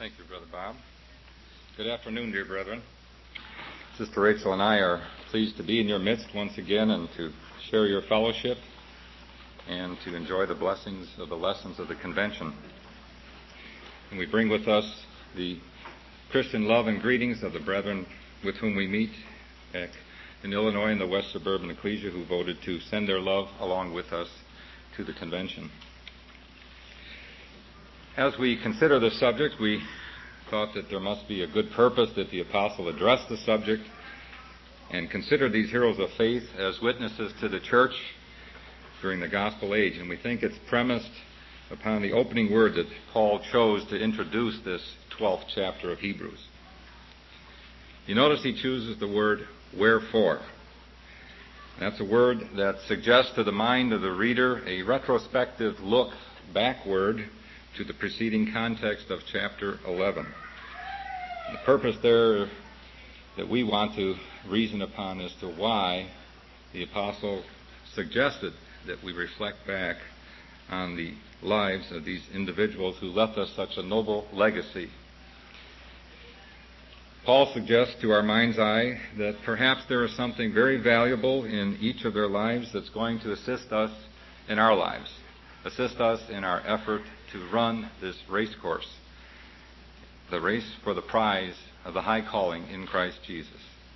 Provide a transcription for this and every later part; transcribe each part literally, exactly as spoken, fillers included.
Thank you, Brother Bob. Good afternoon, dear brethren. Sister Rachel and I are pleased to be in your midst once again and to share your fellowship and to enjoy the blessings of the lessons of the convention. And we bring with us the Christian love and greetings of the brethren with whom we meet back in Illinois in the West Suburban Ecclesia who voted to send their love along with us to the convention. As we consider this subject, we thought that there must be a good purpose that the apostle address the subject and consider these heroes of faith as witnesses to the church during the gospel age. And we think it's premised upon the opening word that Paul chose to introduce this twelfth chapter of Hebrews. You notice he chooses the word wherefore. That's a word that suggests to the mind of the reader a retrospective look backward to the preceding context of chapter eleven. The purpose there that we want to reason upon as to why the apostle suggested that we reflect back on the lives of these individuals who left us such a noble legacy. Paul suggests to our mind's eye that perhaps there is something very valuable in each of their lives that's going to assist us in our lives, assist us in our effort to run this race course, the race for the prize of the high calling in Christ Jesus.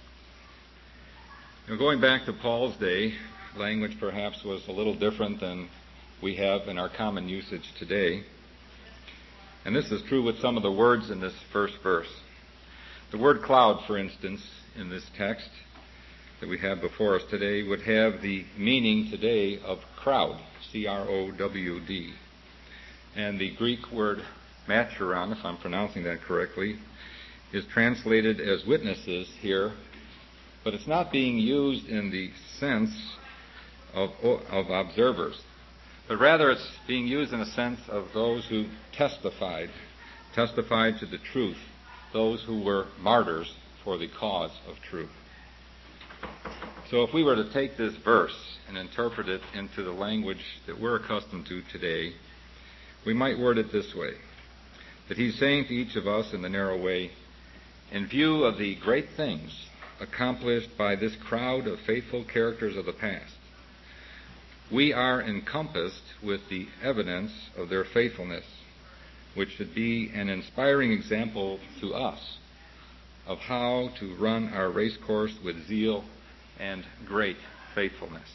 Now, going back to Paul's day, language perhaps was a little different than we have in our common usage today. And this is true with some of the words in this first verse. The word cloud, for instance, in this text that we have before us today would have the meaning today of crowd, C R O W D. And the Greek word maturon, if I'm pronouncing that correctly, is translated as witnesses here, but it's not being used in the sense of, of observers, but rather it's being used in a sense of those who testified, testified to the truth, those who were martyrs for the cause of truth. So if we were to take this verse and interpret it into the language that we're accustomed to today, we might word it this way, that he's saying to each of us in the narrow way, in view of the great things accomplished by this crowd of faithful characters of the past, we are encompassed with the evidence of their faithfulness, which should be an inspiring example to us of how to run our race course with zeal and great faithfulness.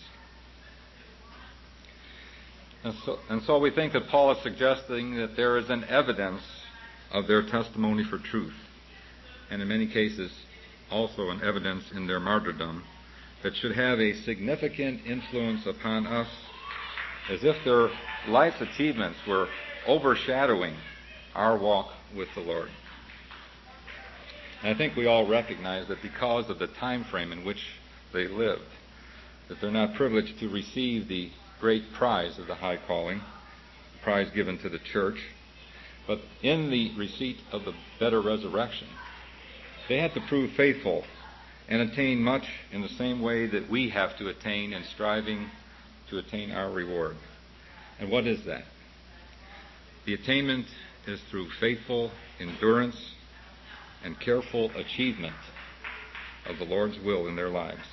And so, and so we think that Paul is suggesting that there is an evidence of their testimony for truth, and in many cases also an evidence in their martyrdom that should have a significant influence upon us, as if their life's achievements were overshadowing our walk with the Lord. And I think we all recognize that because of the time frame in which they lived, that they're not privileged to receive the great prize of the high calling, the prize given to the church, but in the receipt of the better resurrection, they had to prove faithful and attain much in the same way that we have to attain in striving to attain our reward. And what is that? The attainment is through faithful endurance and careful achievement of the Lord's will in their lives.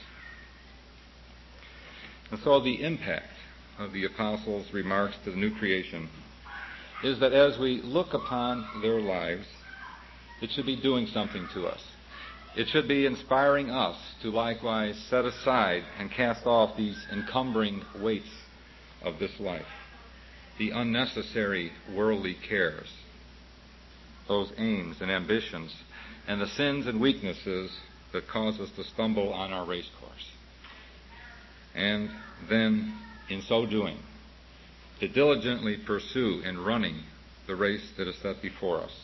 And so the impact of the apostles' remarks to the new creation is that as we look upon their lives, it should be doing something to us. It should be inspiring us to likewise set aside and cast off these encumbering weights of this life, the unnecessary worldly cares, those aims and ambitions, and the sins and weaknesses that cause us to stumble on our race course. And then, in so doing, to diligently pursue in running the race that is set before us.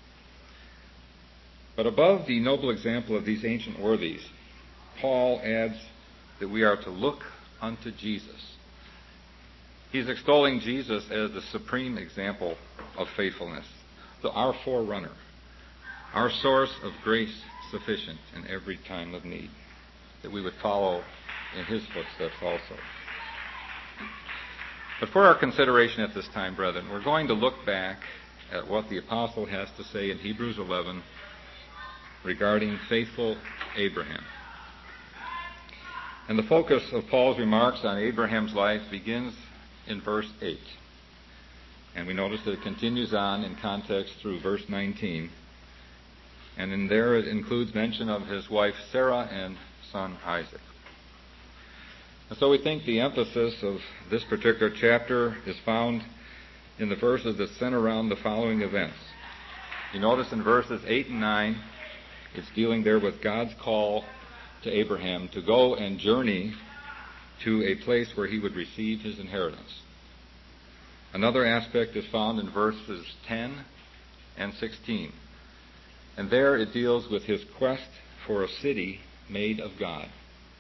But above the noble example of these ancient worthies, Paul adds that we are to look unto Jesus. He's extolling Jesus as the supreme example of faithfulness, so our forerunner, our source of grace sufficient in every time of need, that we would follow in his footsteps also. But for our consideration at this time, brethren, we're going to look back at what the apostle has to say in Hebrews eleven regarding faithful Abraham. And the focus of Paul's remarks on Abraham's life begins in verse eight. And we notice that it continues on in context through verse nineteen. And in there it includes mention of his wife Sarah and son Isaac. And so we think the emphasis of this particular chapter is found in the verses that center around the following events. You notice in verses eight and nine, it's dealing there with God's call to Abraham to go and journey to a place where he would receive his inheritance. Another aspect is found in verses ten and sixteen. And there it deals with his quest for a city made of God.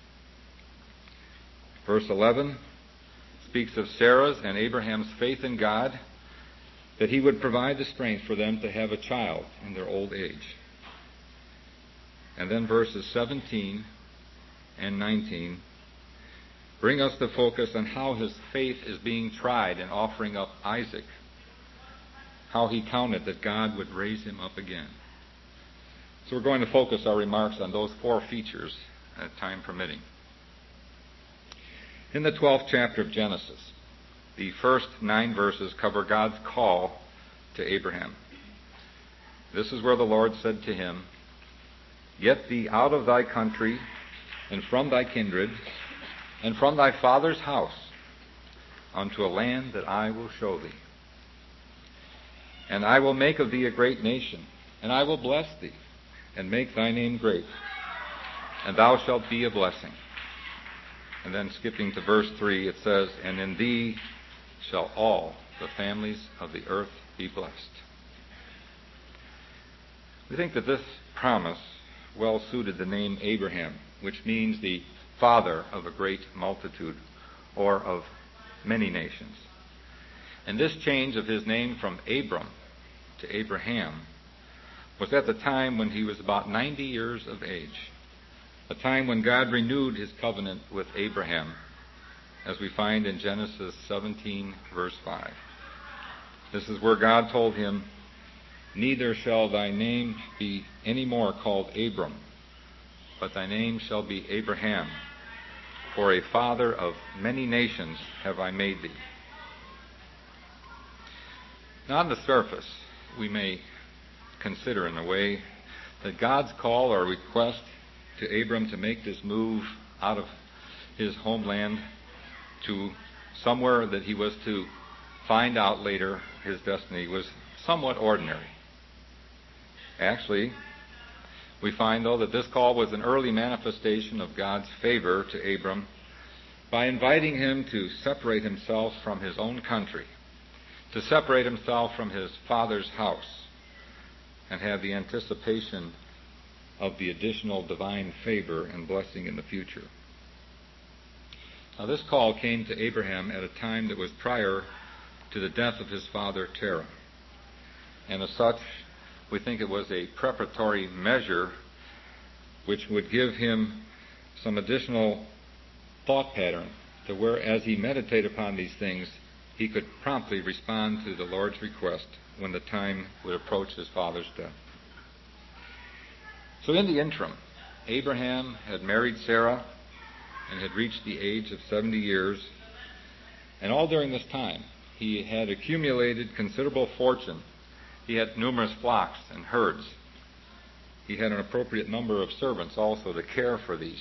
Verse eleven speaks of Sarah's and Abraham's faith in God, that he would provide the strength for them to have a child in their old age. And then verses seventeen and nineteen bring us to focus on how his faith is being tried in offering up Isaac, how he counted that God would raise him up again. So we're going to focus our remarks on those four features, at time permitting. In the twelfth chapter of Genesis, the first nine verses cover God's call to Abraham. This is where the Lord said to him, "Get thee out of thy country, and from thy kindred, and from thy father's house, unto a land that I will show thee. And I will make of thee a great nation, and I will bless thee, and make thy name great, and thou shalt be a blessing." And then skipping to verse three, it says, "And in thee shall all the families of the earth be blessed." We think that this promise well suited the name Abraham, which means the father of a great multitude, or of many nations. And this change of his name from Abram to Abraham was at the time when he was about ninety years of age, a time when God renewed his covenant with Abraham, as we find in Genesis seventeen, verse five. This is where God told him, "Neither shall thy name be any more called Abram, but thy name shall be Abraham, for a father of many nations have I made thee." Now, on the surface, we may consider in a way that God's call or request to Abram to make this move out of his homeland to somewhere that he was to find out later his destiny was somewhat ordinary. Actually, we find, though, that this call was an early manifestation of God's favor to Abram by inviting him to separate himself from his own country, to separate himself from his father's house, and have the anticipation of the additional divine favor and blessing in the future. Now, this call came to Abraham at a time that was prior to the death of his father Terah. And as such, we think it was a preparatory measure which would give him some additional thought pattern to where, as he meditated upon these things, he could promptly respond to the Lord's request when the time would approach his father's death. So in the interim, Abraham had married Sarah and had reached the age of seventy years, and all during this time he had accumulated considerable fortune. He had numerous flocks and herds. He had an appropriate number of servants also to care for these.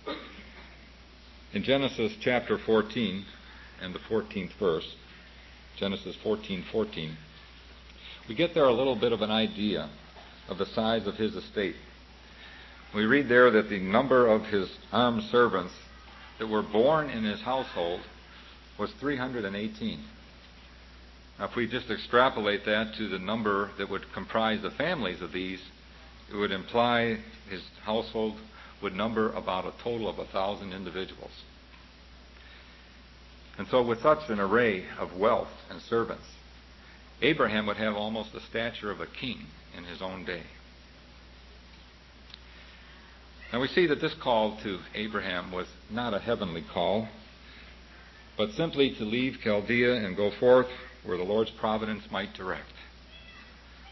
In Genesis chapter fourteen and the fourteenth verse, Genesis fourteen fourteen, we get there a little bit of an idea of the size of his estate. We read there that the number of his armed servants that were born in his household was three hundred eighteen. Now, if we just extrapolate that to the number that would comprise the families of these, it would imply his household would number about a total of a thousand individuals. And so with such an array of wealth and servants, Abraham would have almost the stature of a king in his own day. Now we see that this call to Abraham was not a heavenly call, but simply to leave Chaldea and go forth where the Lord's providence might direct.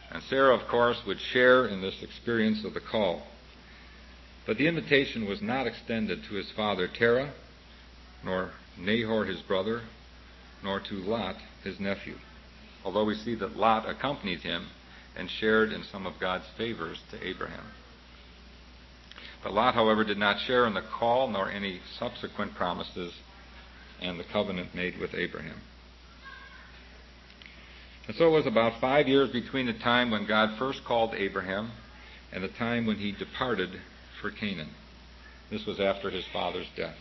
And Sarah, of course, would share in this experience of the call. But the invitation was not extended to his father Terah, nor Nahor his brother, nor to Lot his nephew, although we see that Lot accompanied him and shared in some of God's favors to Abraham. But Lot, however, did not share in the call nor any subsequent promises and the covenant made with Abraham. And so it was about five years between the time when God first called Abraham and the time when he departed for Canaan. This was after his father's death.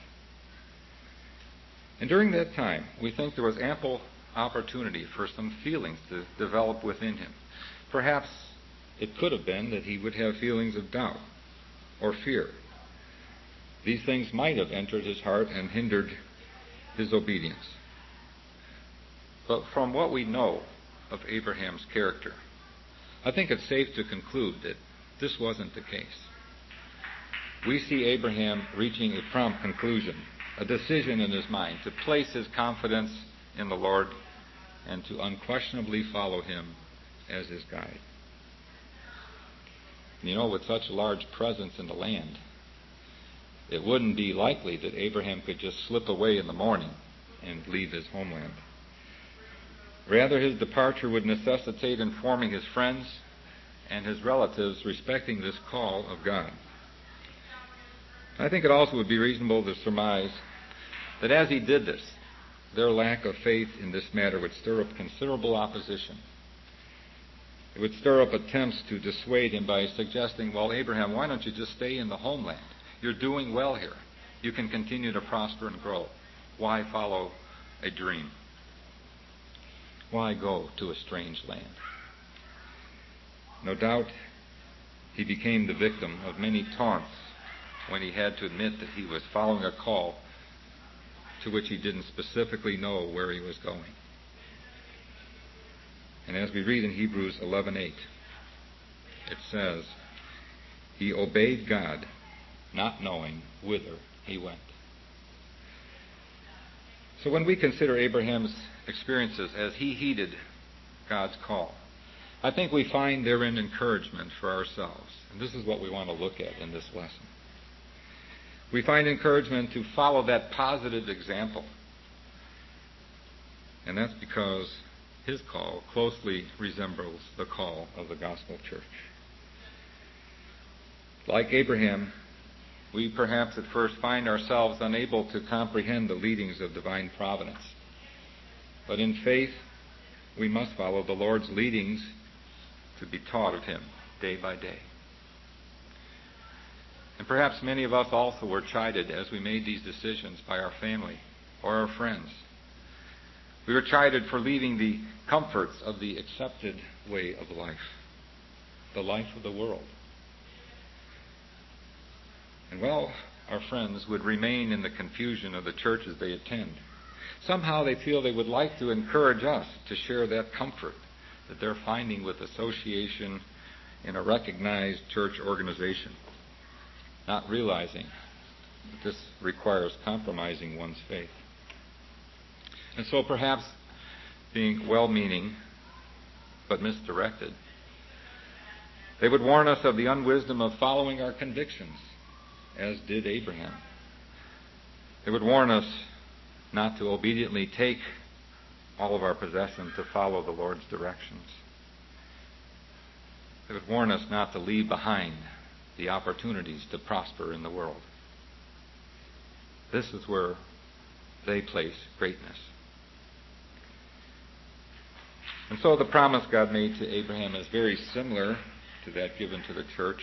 And during that time, we think there was ample opportunity for some feelings to develop within him. Perhaps it could have been that he would have feelings of doubt or fear. These things might have entered his heart and hindered his obedience. But from what we know of Abraham's character, I think it's safe to conclude that this wasn't the case. We see Abraham reaching a prompt conclusion, a decision in his mind to place his confidence in the Lord and to unquestionably follow him as his guide. You know, with such a large presence in the land, it wouldn't be likely that Abraham could just slip away in the morning and leave his homeland. Rather, his departure would necessitate informing his friends and his relatives respecting this call of God. I think it also would be reasonable to surmise that as he did this, their lack of faith in this matter would stir up considerable opposition. It would stir up attempts to dissuade him by suggesting, well, Abraham, why don't you just stay in the homeland? You're doing well here. You can continue to prosper and grow. Why follow a dream? Why go to a strange land? No doubt he became the victim of many taunts when he had to admit that he was following a call to which he didn't specifically know where he was going. And as we read in Hebrews eleven eight, it says, he obeyed God, not knowing whither he went. So when we consider Abraham's experiences as he heeded God's call, I think we find therein encouragement for ourselves. And this is what we want to look at in this lesson. We find encouragement to follow that positive example. And that's because his call closely resembles the call of the gospel church. Like Abraham, we perhaps at first find ourselves unable to comprehend the leadings of divine providence. But in faith, we must follow the Lord's leadings to be taught of him day by day. And perhaps many of us also were chided as we made these decisions by our family or our friends. We were chided for leaving the comforts of the accepted way of life, the life of the world. And well, our friends would remain in the confusion of the churches they attend. Somehow they feel they would like to encourage us to share that comfort that they're finding with association in a recognized church organization, not realizing that this requires compromising one's faith. And so perhaps being well-meaning but misdirected, they would warn us of the unwisdom of following our convictions, as did Abraham. They would warn us not to obediently take all of our possessions to follow the Lord's directions. They would warn us not to leave behind the opportunities to prosper in the world. This is where they place greatness. And so the promise God made to Abraham is very similar to that given to the church.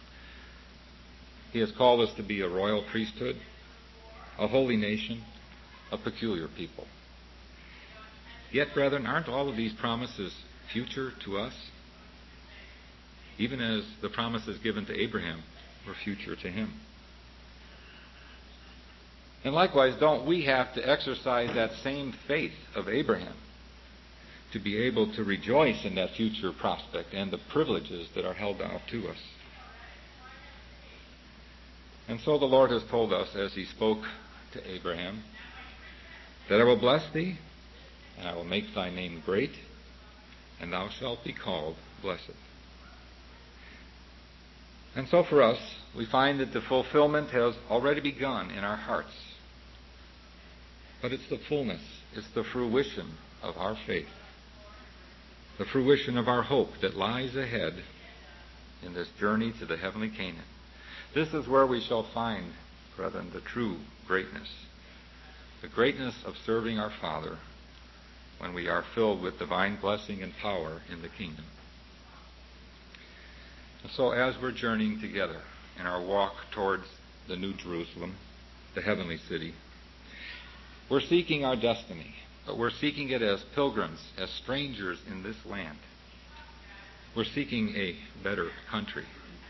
He has called us to be a royal priesthood, a holy nation, a peculiar people. Yet, brethren, aren't all of these promises future to us? Even as the promises given to Abraham were future to him. And likewise, don't we have to exercise that same faith of Abraham to be able to rejoice in that future prospect and the privileges that are held out to us? And so the Lord has told us, as he spoke to Abraham, that I will bless thee, and I will make thy name great, and thou shalt be called blessed. And so for us, we find that the fulfillment has already begun in our hearts. But it's the fullness, it's the fruition of our faith, the fruition of our hope that lies ahead in this journey to the heavenly Canaan. This is where we shall find, brethren, the true greatness, the greatness of serving our Father when we are filled with divine blessing and power in the kingdom. And so as we're journeying together in our walk towards the New Jerusalem, the heavenly city, we're seeking our destiny, but we're seeking it as pilgrims, as strangers in this land. We're seeking a better country.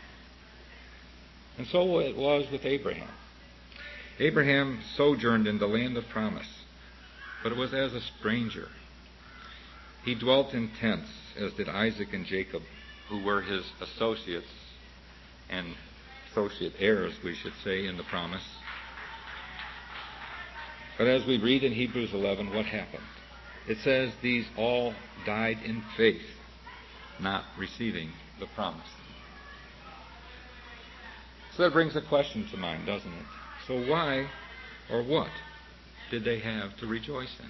And so it was with Abraham. Abraham sojourned in the land of promise, but it was as a stranger. He dwelt in tents, as did Isaac and Jacob, who were his associates and associate heirs, we should say, in the promise. But as we read in Hebrews eleven, what happened? It says these all died in faith, not receiving the promise. So that brings a question to mind, doesn't it? So why or what did they have to rejoice in?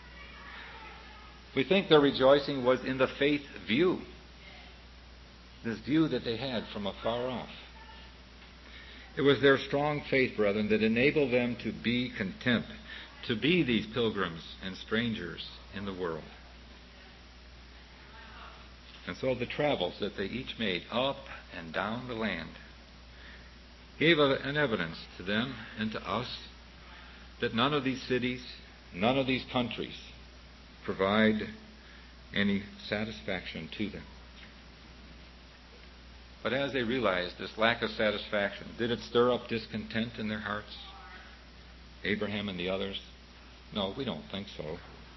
We think their rejoicing was in the faith view, this view that they had from afar off. It was their strong faith, brethren, that enabled them to be content, to be these pilgrims and strangers in the world. And so the travels that they each made up and down the land gave an evidence to them and to us that none of these cities, none of these countries provide any satisfaction to them. But as they realized this lack of satisfaction, did it stir up discontent in their hearts? Abraham and the others? No, we don't think so.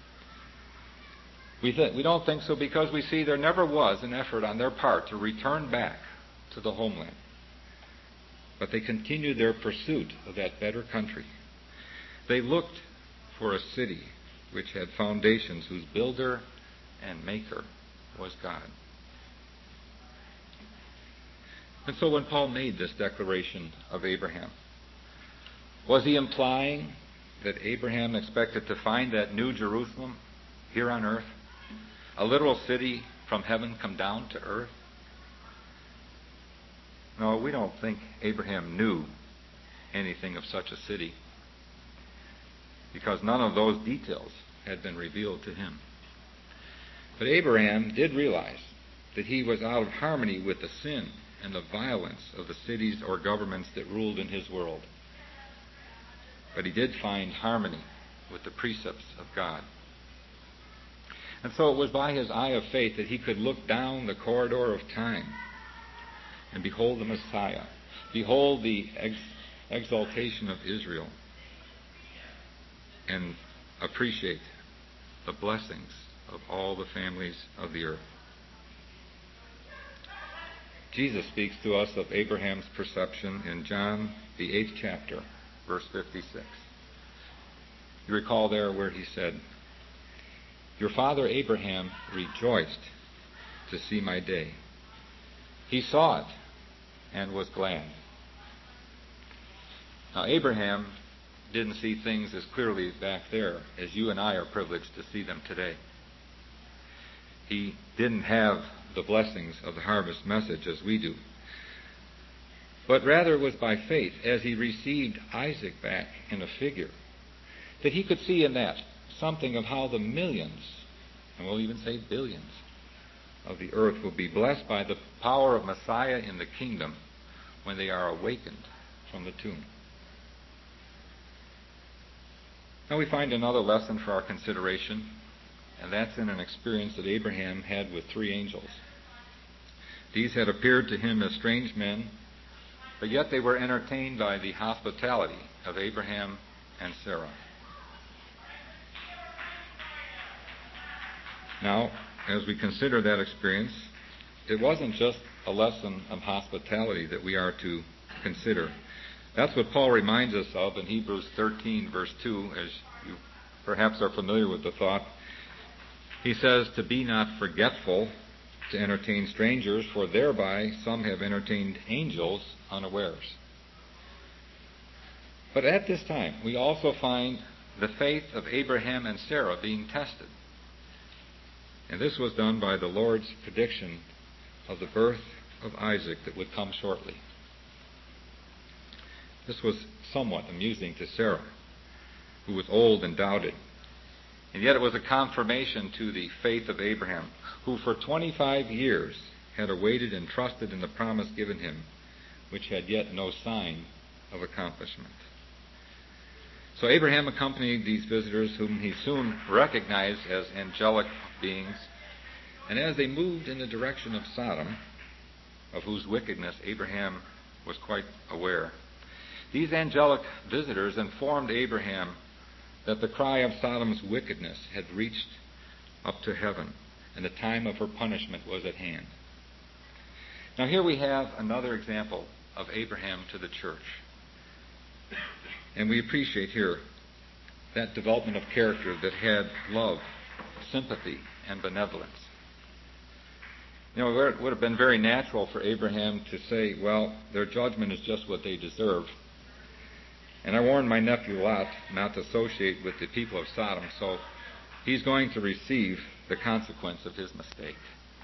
We, th- we don't think so because we see there never was an effort on their part to return back to the homeland. But they continued their pursuit of that better country. They looked for a city which had foundations, whose builder and maker was God. And so when Paul made this declaration of Abraham, was he implying that Abraham expected to find that new Jerusalem here on earth, a literal city from heaven come down to earth? No, we don't think Abraham knew anything of such a city, because none of those details had been revealed to him. But Abraham did realize that he was out of harmony with the sin and the violence of the cities or governments that ruled in his world. But he did find harmony with the precepts of God. And so it was by his eye of faith that he could look down the corridor of time and behold the Messiah, behold the ex- exaltation of Israel, and appreciate the blessings of all the families of the earth. Jesus speaks to us of Abraham's perception in John, the eighth chapter, verse fifty-six. You recall there where he said, "Your father Abraham rejoiced to see my day. He saw it and was glad." Now, Abraham didn't see things as clearly back there as you and I are privileged to see them today. He didn't have the blessings of the harvest message as we do. But rather it was by faith, as he received Isaac back in a figure, that he could see in that something of how the millions, and we'll even say billions, of the earth will be blessed by the power of Messiah in the kingdom when they are awakened from the tomb. Now we find another lesson for our consideration, and that's in an experience that Abraham had with three angels. These had appeared to him as strange men, but yet they were entertained by the hospitality of Abraham and Sarah. Now, as we consider that experience, it wasn't just a lesson of hospitality that we are to consider. That's what Paul reminds us of in Hebrews thirteen, verse two, as you perhaps are familiar with the thought. He says, "To be not forgetful to entertain strangers, for thereby some have entertained angels unawares. But at this time, we also find the faith of Abraham and Sarah being tested. And this was done by the Lord's prediction of the birth of Isaac that would come shortly. This was somewhat amusing to Sarah, who was old and doubted. And yet it was a confirmation to the faith of Abraham, who for twenty-five years had awaited and trusted in the promise given him, which had yet no sign of accomplishment. So Abraham accompanied these visitors, whom he soon recognized as angelic beings, and as they moved in the direction of Sodom, of whose wickedness Abraham was quite aware, these angelic visitors informed Abraham that the cry of Sodom's wickedness had reached up to heaven, and the time of her punishment was at hand. Now here we have another example of Abraham to the church. And we appreciate here that development of character that had love, sympathy, and benevolence. You know, it would have been very natural for Abraham to say, well, their judgment is just what they deserve. And I warned my nephew Lot not to associate with the people of Sodom, so he's going to receive the consequence of his mistake.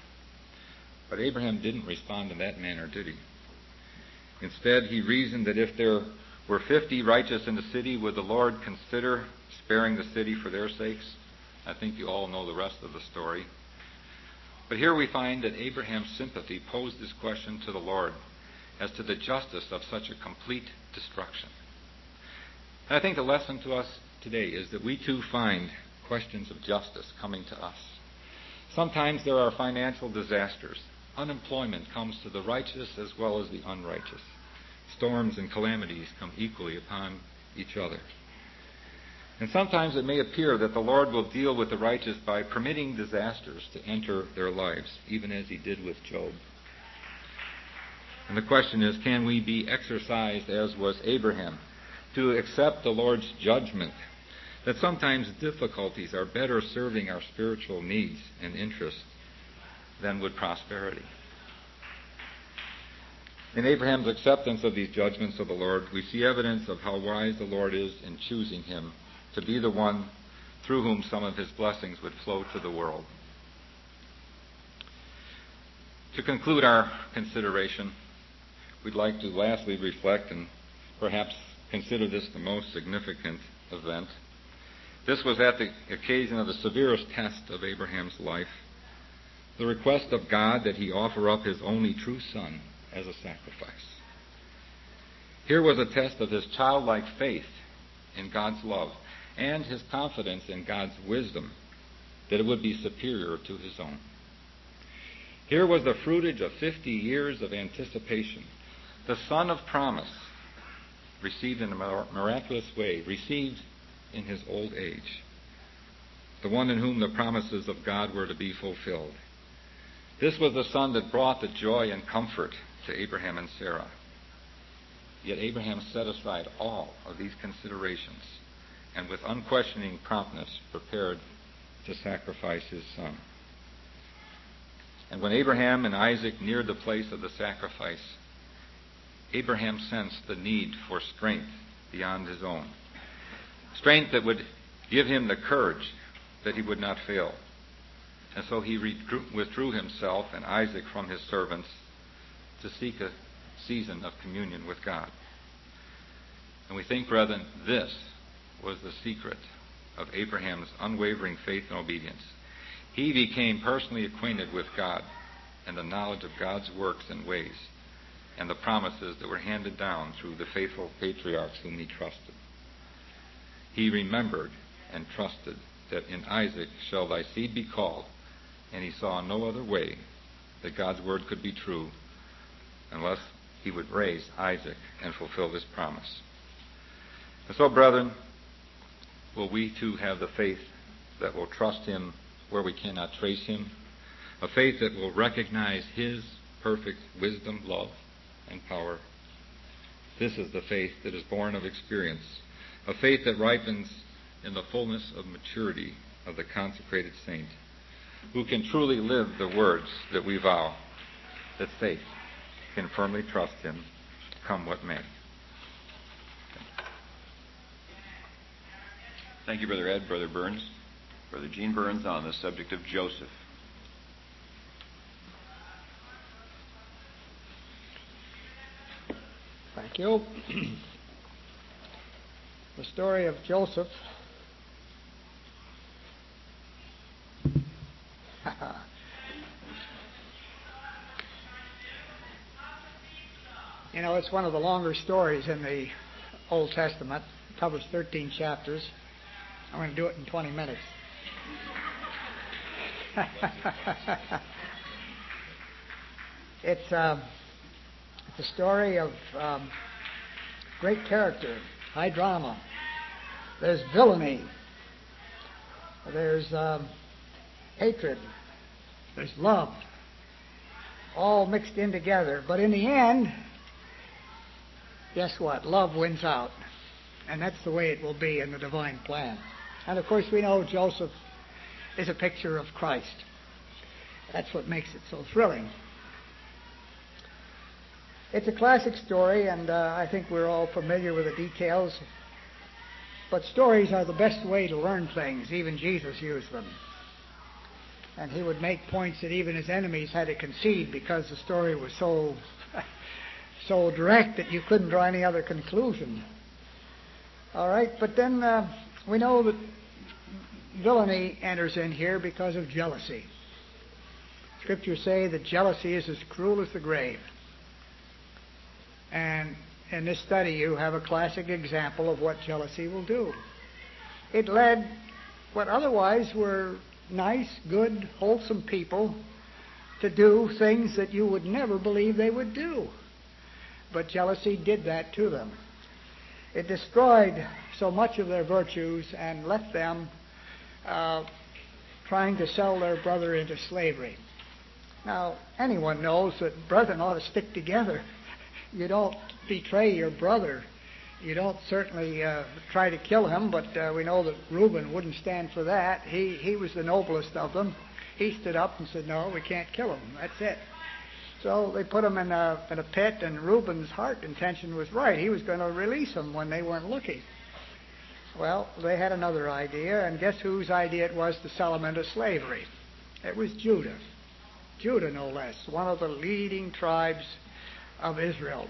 But Abraham didn't respond in that manner, did he? Instead, he reasoned that if there were fifty righteous in the city, would the Lord consider sparing the city for their sakes? I think you all know the rest of the story. But here we find that Abraham's sympathy posed this question to the Lord as to the justice of such a complete destruction. And I think the lesson to us today is that we too find questions of justice coming to us. Sometimes there are financial disasters. Unemployment comes to the righteous as well as the unrighteous. Storms and calamities come equally upon each other. And sometimes it may appear that the Lord will deal with the righteous by permitting disasters to enter their lives, even as he did with Job. And the question is, can we be exercised, as was Abraham, to accept the Lord's judgment, that sometimes difficulties are better serving our spiritual needs and interests than would prosperity? In Abraham's acceptance of these judgments of the Lord, we see evidence of how wise the Lord is in choosing him to be the one through whom some of his blessings would flow to the world. To conclude our consideration, we'd like to lastly reflect and perhaps consider this the most significant event. This was at the occasion of the severest test of Abraham's life, the request of God that he offer up his only true son as a sacrifice. Here was a test of his childlike faith in God's love and his confidence in God's wisdom that it would be superior to his own. Here was the fruitage of fifty years of anticipation, the son of promise, received in a miraculous way, received in his old age, the one in whom the promises of God were to be fulfilled. This was the son that brought the joy and comfort to Abraham and Sarah. Yet Abraham set aside all of these considerations and with unquestioning promptness prepared to sacrifice his son. And when Abraham and Isaac neared the place of the sacrifice, Abraham sensed the need for strength beyond his own. Strength that would give him the courage that he would not fail. And so he withdrew himself and Isaac from his servants to seek a season of communion with God. And we think, brethren, this was the secret of Abraham's unwavering faith and obedience. He became personally acquainted with God and the knowledge of God's works and ways and the promises that were handed down through the faithful patriarchs whom he trusted. He remembered and trusted that in Isaac shall thy seed be called, and he saw no other way that God's word could be true unless he would raise Isaac and fulfill this promise. And so, brethren, will we too have the faith that will trust him where we cannot trace him, a faith that will recognize his perfect wisdom, love, and power? This is the faith that is born of experience, a faith that ripens in the fullness of maturity of the consecrated saint, who can truly live the words that we vow, that faith can firmly trust him, come what may. Thank you, Brother Ed, Brother Burns. Brother Gene Burns on the subject of Joseph. Thank you. The story of Joseph you know, it's one of the longer stories in the Old Testament. It covers thirteen chapters. I'm going to do it in twenty minutes. It's, uh, it's a story of um, great character, high drama. There's villainy. There's um, hatred. There's love. All mixed in together. But in the end, guess what? Love wins out. And that's the way it will be in the divine plan. And of course we know Joseph is a picture of Christ. That's what makes it so thrilling. It's a classic story, and uh, I think we're all familiar with the details. But stories are the best way to learn things. Even Jesus used them. And he would make points that even his enemies had to concede because the story was so, so direct that you couldn't draw any other conclusion. All right, but then uh, we know that villainy enters in here because of jealousy. Scriptures say that jealousy is as cruel as the grave. And in this study you have a classic example of what jealousy will do. It led what otherwise were nice, good, wholesome people to do things that you would never believe they would do. But jealousy did that to them. It destroyed so much of their virtues and left them uh, trying to sell their brother into slavery. Now, anyone knows that brethren ought to stick together. You don't betray your brother. You don't certainly uh, try to kill him, but uh, we know that Reuben wouldn't stand for that. He, he was the noblest of them. He stood up and said, no, we can't kill him. That's it. So they put him in a, in a pit, and Reuben's heart intention was right. He was going to release him when they weren't looking. Well, they had another idea, and guess whose idea it was to sell him into slavery? It was Judah. Judah, no less, one of the leading tribes of Israel.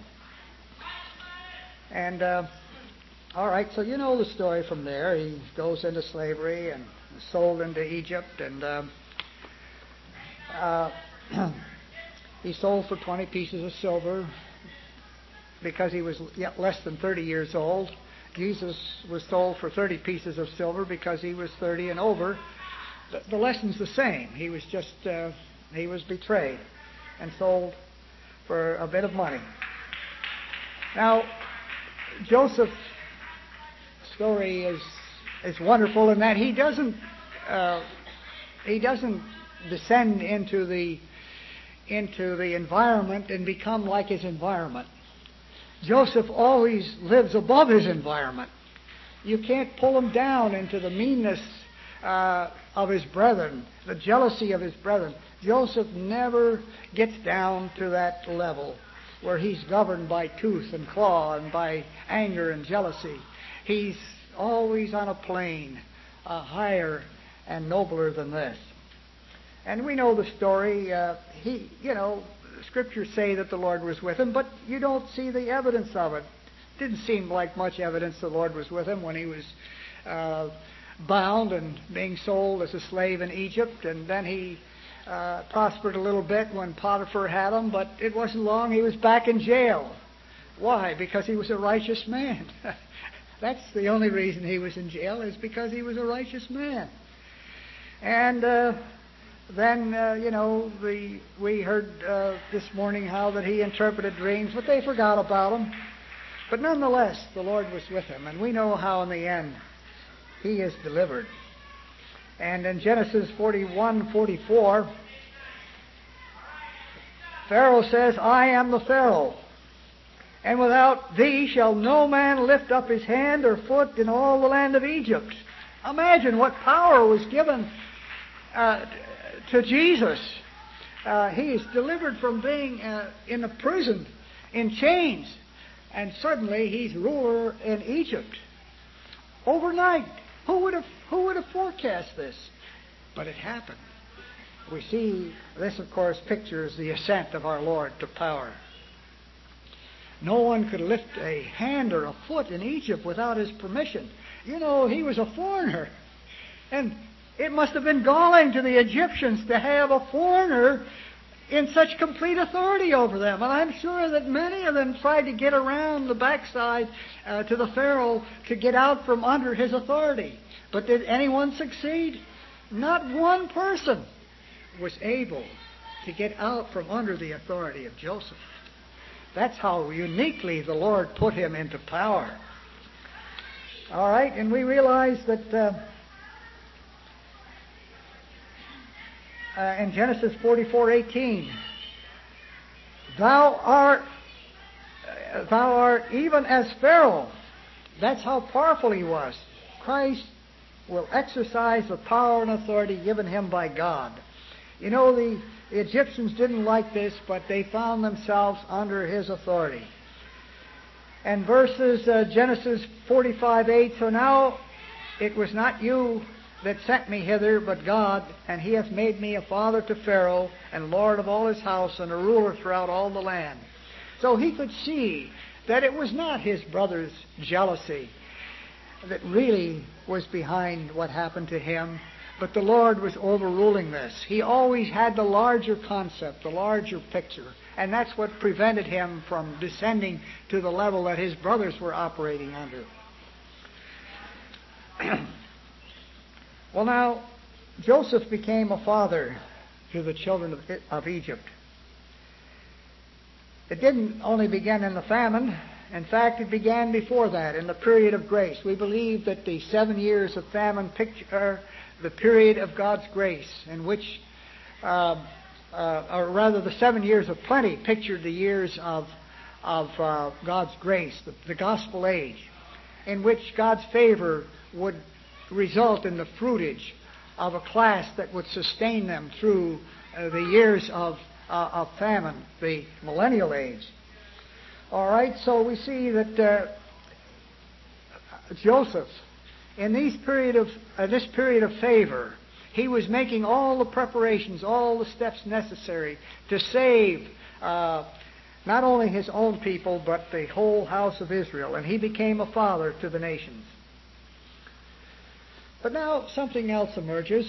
And, uh, all right, so you know the story from there. He goes into slavery and is sold into Egypt, and uh, uh, he's sold for twenty pieces of silver because he was yet less than thirty years old. Jesus was sold for thirty pieces of silver because he was thirty and over. The, the lesson's the same. He was just, uh, he was betrayed and sold for a bit of money. Now, Joseph's story is is wonderful in that he doesn't uh, he doesn't descend into the into the environment and become like his environment. Joseph always lives above his environment. You can't pull him down into the meanness uh, of his brethren, the jealousy of his brethren. Joseph never gets down to that level where he's governed by tooth and claw and by anger and jealousy. He's always on a plane uh, higher and nobler than this. And we know the story. Uh, he, you know, Scriptures say that the Lord was with him, but you don't see the evidence of it. Didn't seem like much evidence the Lord was with him when he was uh, bound and being sold as a slave in Egypt, and then he uh, prospered a little bit when Potiphar had him, but it wasn't long. He was back in jail. Why? Because he was a righteous man. That's the only reason he was in jail, is because he was a righteous man. And uh, then, uh, you know, the, we heard uh, this morning how that he interpreted dreams, but they forgot about him. But nonetheless, the Lord was with him, and we know how in the end he is delivered. And in Genesis forty-one forty-four, Pharaoh says, I am the Pharaoh, and without thee shall no man lift up his hand or foot in all the land of Egypt. Imagine what power was given uh, to Jesus. Uh, he is delivered from being uh, in a prison, in chains, and suddenly he's ruler in Egypt. Overnight. Who would have, who would have forecast this? But it happened. We see, this of course pictures the ascent of our Lord to power. No one could lift a hand or a foot in Egypt without his permission. You know, he was a foreigner. And it must have been galling to the Egyptians to have a foreigner in such complete authority over them. And I'm sure that many of them tried to get around the backside uh, to the Pharaoh to get out from under his authority. But did anyone succeed? Not one person was able to get out from under the authority of Joseph. That's how uniquely the Lord put him into power. All right, and we realize that uh, uh, in Genesis forty-four eighteen, thou art, uh, thou art even as Pharaoh. That's how powerful he was. Christ will exercise the power and authority given him by God. You know, the The Egyptians didn't like this, but they found themselves under his authority. And verses uh, Genesis forty-five eight, so now it was not you that sent me hither, but God, and he hath made me a father to Pharaoh, and lord of all his house, and a ruler throughout all the land. So he could see that it was not his brother's jealousy that really was behind what happened to him, but the Lord was overruling this. He always had the larger concept, the larger picture. And that's what prevented him from descending to the level that his brothers were operating under. Well, now, Joseph became a father to the children of, of Egypt. It didn't only begin in the famine. In fact, it began before that, in the period of grace. We believe that the seven years of famine picture the period of God's grace, in which, uh, uh, or rather the seven years of plenty pictured the years of, of uh, God's grace, the, the gospel age, in which God's favor would result in the fruitage of a class that would sustain them through uh, the years of, uh, of famine, the millennial age. All right, so we see that uh, Joseph, in these period of, uh, this period of favor, he was making all the preparations, all the steps necessary to save uh, not only his own people, but the whole house of Israel. And he became a father to the nations. But now something else emerges.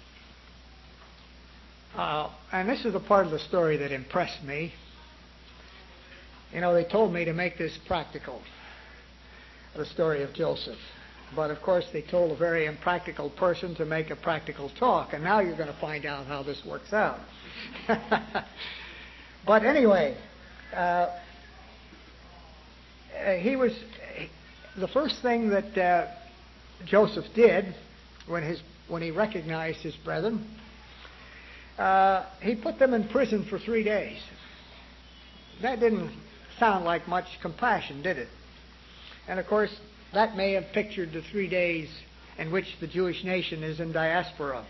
Uh, and this is the part of the story that impressed me. You know, they told me to make this practical, the story of Joseph. But, of course, they told a very impractical person to make a practical talk. And now you're going to find out how this works out. But anyway, uh, he was... The first thing that uh, Joseph did when, his, when he recognized his brethren, uh, he put them in prison for three days. That didn't sound like much compassion, did it? And, of course, that may have pictured the three days in which the Jewish nation is in diaspora.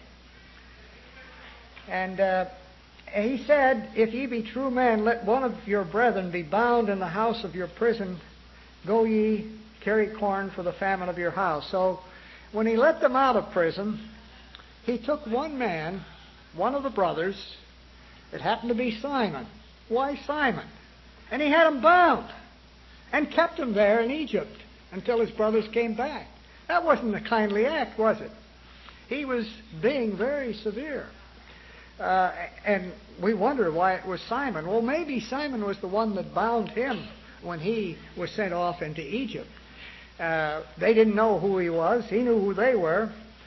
And uh, he said, if ye be true men, let one of your brethren be bound in the house of your prison. Go ye, carry corn for the famine of your house. So when he let them out of prison, he took one man, one of the brothers, it happened to be Simon. Why Simon? And he had him bound and kept him there in Egypt until his brothers came back. That wasn't a kindly act, was it? He was being very severe. Uh, and we wonder why it was Simon. Well, maybe Simon was the one that bound him when he was sent off into Egypt. Uh, they didn't know who he was. He knew who they were.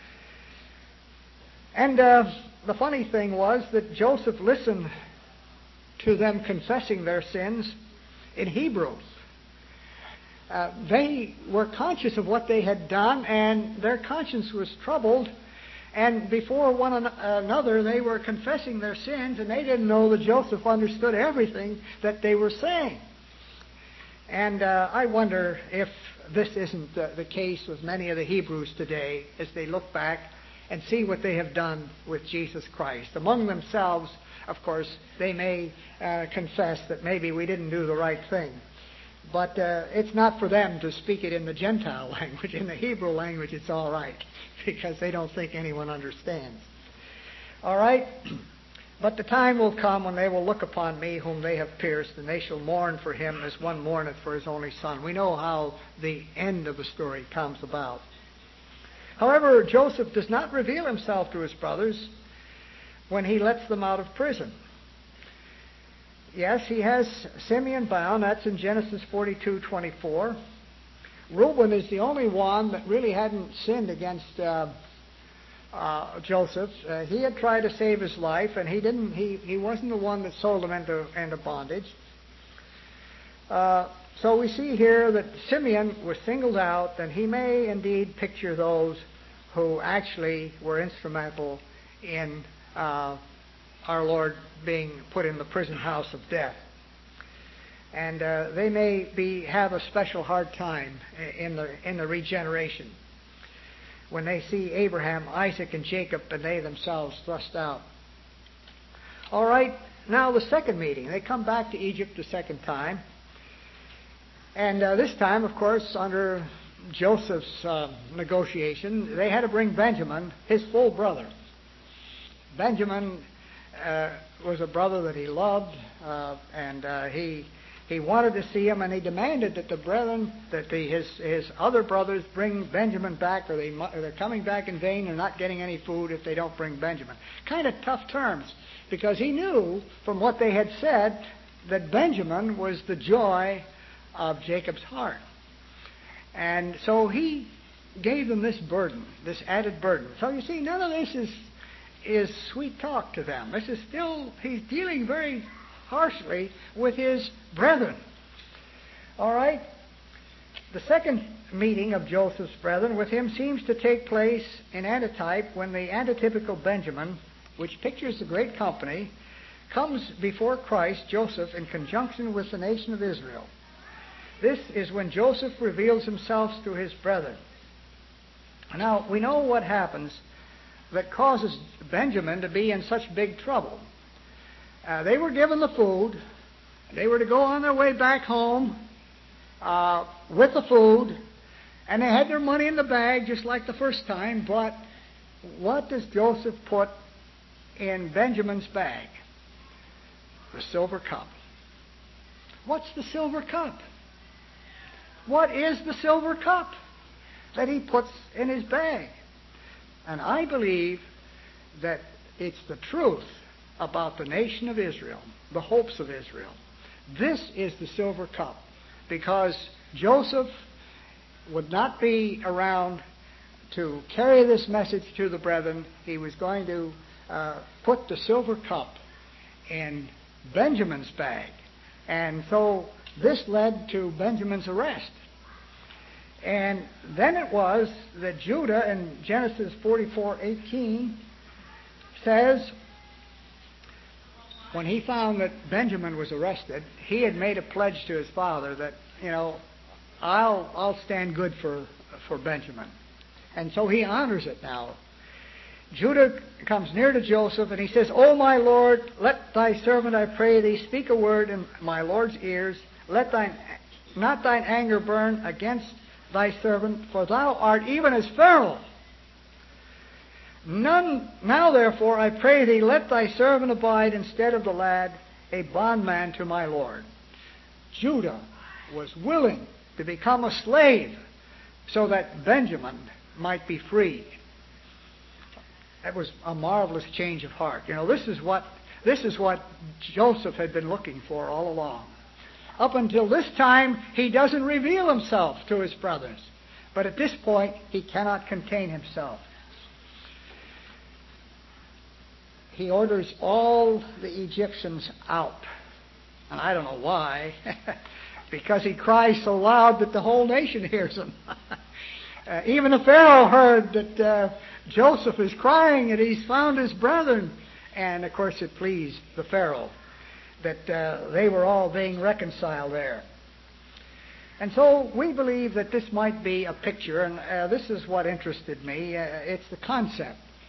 And uh, the funny thing was that Joseph listened to them confessing their sins in Hebrew. Uh, they were conscious of what they had done, and their conscience was troubled. And before one an- another, they were confessing their sins, and they didn't know that Joseph understood everything that they were saying. And uh, I wonder if this isn't uh, the case with many of the Hebrews today as they look back and see what they have done with Jesus Christ. Among themselves, of course, they may uh, confess that maybe we didn't do the right thing. But uh, it's not for them to speak it in the Gentile language. In the Hebrew language, it's all right, because they don't think anyone understands. All right? But the time will come when they will look upon me whom they have pierced, and they shall mourn for him as one mourneth for his only son. We know how the end of the story comes about. However, Joseph does not reveal himself to his brothers when he lets them out of prison. Yes, he has Simeon bound. That's in Genesis forty-two twenty-four. Reuben is the only one that really hadn't sinned against uh, uh, Joseph. Uh, he had tried to save his life, and he didn't. He, he wasn't the one that sold him into, into bondage. Uh, so we see here that Simeon was singled out, and he may indeed picture those who actually were instrumental in Uh, our Lord being put in the prison house of death. And uh, they may be have a special hard time in the in the regeneration when they see Abraham, Isaac, and Jacob, and they themselves thrust out. All right, now the second meeting. They come back to Egypt the second time. And uh, this time, of course, under Joseph's uh, negotiation, they had to bring Benjamin, his full brother. Benjamin uh, was a brother that he loved, uh, and uh, he he wanted to see him, and he demanded that the brethren, that the, his his other brothers bring Benjamin back, or they they're coming back in vain. They're not getting any food if they don't bring Benjamin. Kind of tough terms, because he knew from what they had said that Benjamin was the joy of Jacob's heart, and so he gave them this burden, this added burden. So you see, none of this is. is sweet talk to them. This is still, he's dealing very harshly with his brethren. All right? The second meeting of Joseph's brethren with him seems to take place in antitype when the antitypical Benjamin, which pictures the great company, comes before Christ, Joseph, in conjunction with the nation of Israel. This is when Joseph reveals himself to his brethren. Now, we know what happens that causes Benjamin to be in such big trouble. Uh, they were given the food. They were to go on their way back home uh, with the food, and they had their money in the bag just like the first time, but what does Joseph put in Benjamin's bag? The silver cup. What's the silver cup? What is the silver cup that he puts in his bag? And I believe that it's the truth about the nation of Israel, the hopes of Israel. This is the silver cup, because Joseph would not be around to carry this message to the brethren. He was going to uh, put the silver cup in Benjamin's bag. And so this led to Benjamin's arrest. And then it was that Judah in Genesis forty-four eighteen says, when he found that Benjamin was arrested, he had made a pledge to his father that, you know, I'll I'll stand good for for Benjamin. And so he honors it now. Judah comes near to Joseph and he says, O my Lord, let thy servant, I pray thee, speak a word in my Lord's ears. Let thine not thine anger burn against thy servant, for thou art even as Pharaoh. None, now therefore, I pray thee, let thy servant abide instead of the lad, a bondman to my Lord. Judah was willing to become a slave so that Benjamin might be free. That was a marvelous change of heart. You know, this is what this is what Joseph had been looking for all along. Up until this time, he doesn't reveal himself to his brothers. But at this point, he cannot contain himself. He orders all the Egyptians out. And I don't know why. Because he cries so loud that the whole nation hears him. uh, even the Pharaoh heard that uh, Joseph is crying and he's found his brethren. And, of course, it pleased the Pharaoh that uh, they were all being reconciled there. And so we believe that this might be a picture, and uh, this is what interested me. Uh, it's the concept.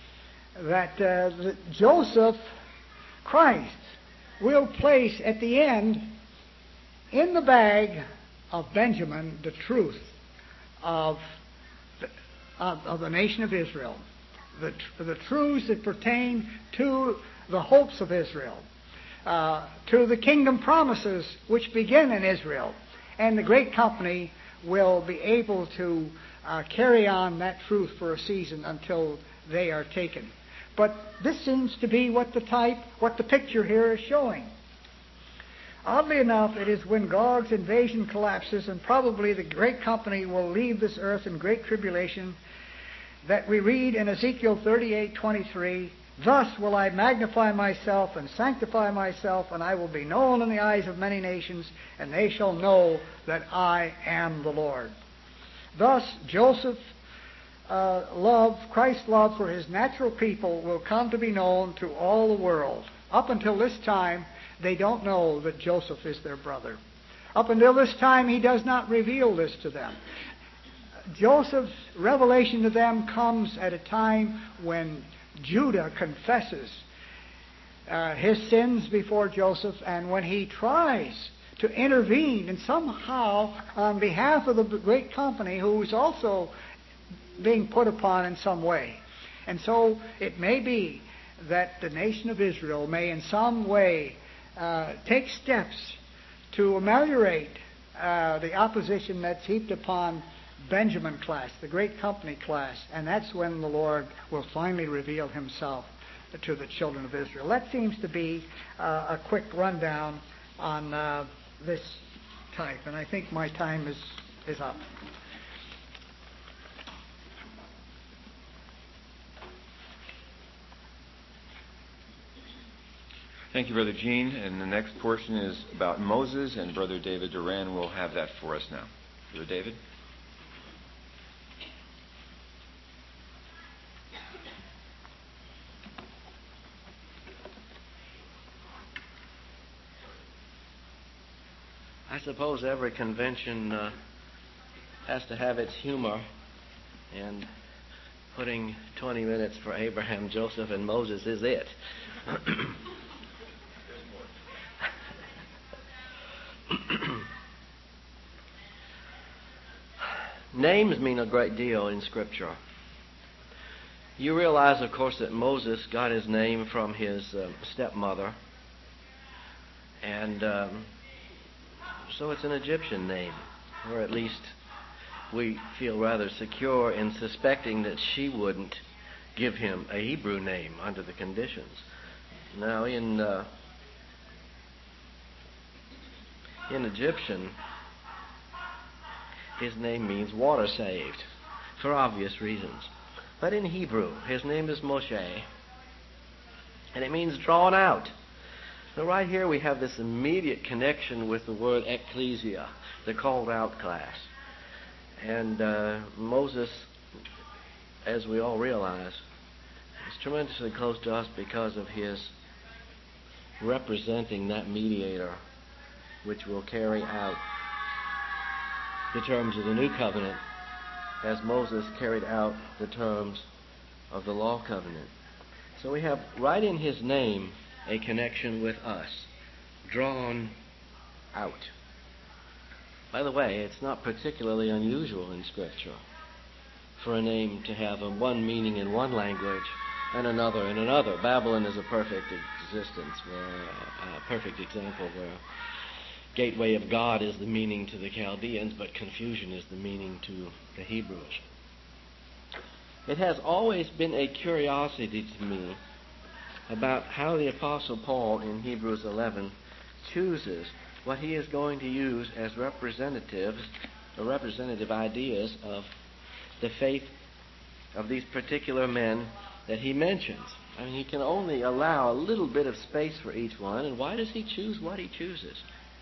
that, uh, that Joseph, Christ, will place at the end in the bag of Benjamin the truth of the, of, of the nation of Israel, the, the truths that pertain to the hopes of Israel, uh, to the kingdom promises which begin in Israel. And the great company will be able to uh, carry on that truth for a season until they are taken. But this seems to be what the type, what the picture here is showing. Oddly enough, it is when Gog's invasion collapses and probably the great company will leave this earth in great tribulation that we read in Ezekiel thirty-eight twenty-three, "Thus will I magnify myself and sanctify myself, and I will be known in the eyes of many nations, and they shall know that I am the Lord." Thus, Joseph uh, love, Christ's love for his natural people will come to be known to all the world. Up until this time, they don't know that Joseph is their brother. Up until this time, he does not reveal this to them. Joseph's revelation to them comes at a time when Judah confesses uh, his sins before Joseph, and when he tries to intervene and somehow on behalf of the great company who is also being put upon in some way. And so it may be that the nation of Israel may in some way uh, take steps to ameliorate uh, the opposition that's heaped upon Benjamin class, the great company class, and that's when the Lord will finally reveal himself to the children of Israel. That seems to be uh, a quick rundown on uh, this type, and I think my time is, is up. Thank you, Brother Gene. And the next portion is about Moses, and Brother David Duran will have that for us now. Brother David? I suppose every convention uh, has to have its humor, and putting twenty minutes for Abraham, Joseph, and Moses is it. Names mean a great deal in Scripture. You realize, of course, that Moses got his name from his uh, stepmother, and um, so it's an Egyptian name, or at least we feel rather secure in suspecting that she wouldn't give him a Hebrew name under the conditions. Now, in uh, in Egyptian, his name means water saved, for obvious reasons. But in Hebrew, his name is Moshe, and it means drawn out. So right here we have this immediate connection with the word ecclesia, the called out class. And uh, Moses, as we all realize, is tremendously close to us because of his representing that mediator which will carry out the terms of the new covenant as Moses carried out the terms of the law covenant. So we have right in his name a connection with us, drawn out. By the way, it's not particularly unusual in Scripture for a name to have a one meaning in one language and another in another. Babylon is a perfect existence, where a perfect example where gateway of God is the meaning to the Chaldeans, but confusion is the meaning to the Hebrews. It has always been a curiosity to me about how the Apostle Paul in Hebrews eleven chooses what he is going to use as representatives or representative ideas of the faith of these particular men that he mentions. I mean, he can only allow a little bit of space for each one, and why does he choose what he chooses?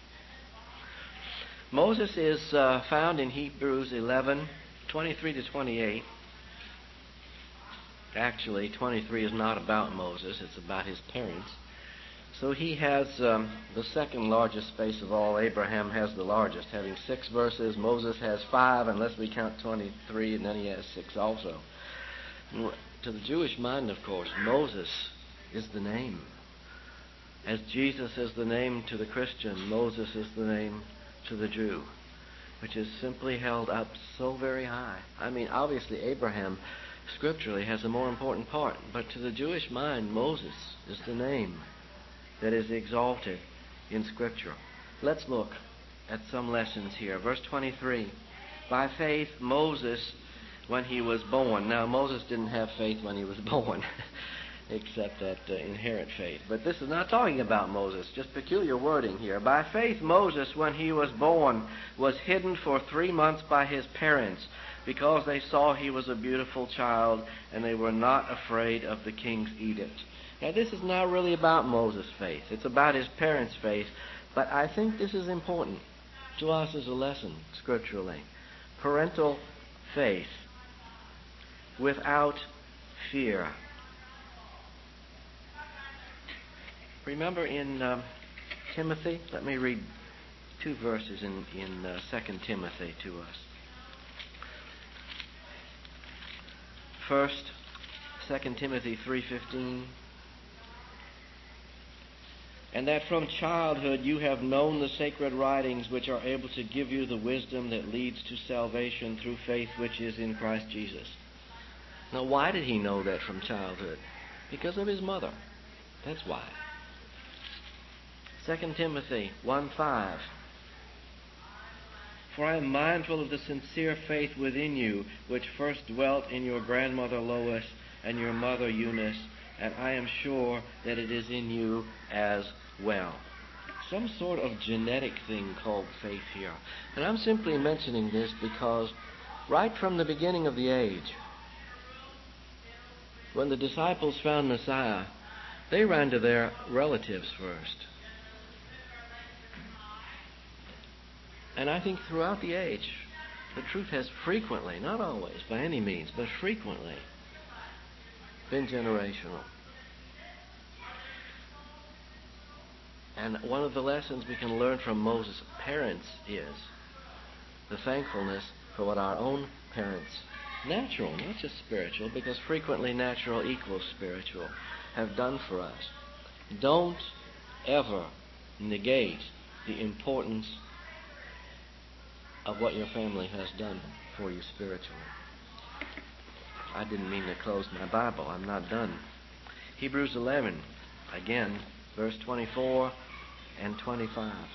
Moses is uh, found in Hebrews eleven, twenty-three to twenty-eight. Actually, twenty-three is not about Moses, it's about his parents. So he has um, the second largest space of all. Abraham has the largest, having six verses. Moses has five, unless we count twenty-three, and then he has six also. to the Jewish mind, of course, Moses is the name. As Jesus is the name to the Christian, Moses is the name to the Jew, which is simply held up so very high. I mean, obviously Abraham scripturally has a more important part, but to the Jewish mind, Moses is the name that is exalted in Scripture. Let's look at some lessons here. Verse twenty-three, by faith Moses, when he was born. Now, Moses didn't have faith when he was born, except that uh, inherent faith. But this is not talking about Moses, just peculiar wording here. By faith Moses, when he was born, was hidden for three months by his parents, because they saw he was a beautiful child, and they were not afraid of the king's edict. Now, this is not really about Moses' faith. It's about his parents' faith. But I think this is important to us as a lesson, scripturally. Parental faith without fear. Remember in um, Timothy? Let me read two verses in, in uh, Second Timothy to us. First, Second Timothy three fifteen. And that from childhood you have known the sacred writings, which are able to give you the wisdom that leads to salvation through faith which is in Christ Jesus. Now, why did he know that from childhood? Because of his mother. That's why. Second Timothy one five. For I am mindful of the sincere faith within you, which first dwelt in your grandmother Lois and your mother Eunice, and I am sure that it is in you as well. Some sort of genetic thing called faith here. And I'm simply mentioning this because right from the beginning of the age, when the disciples found Messiah, they ran to their relatives first. And I think throughout the age, the truth has frequently, not always by any means, but frequently been generational. And one of the lessons we can learn from Moses' parents is the thankfulness for what our own parents, natural, not just spiritual, because frequently natural equals spiritual, have done for us. Don't ever negate the importance of what your family has done for you spiritually. I didn't mean to close my Bible. I'm not done. Hebrews eleven, again, verse twenty-four and twenty-five.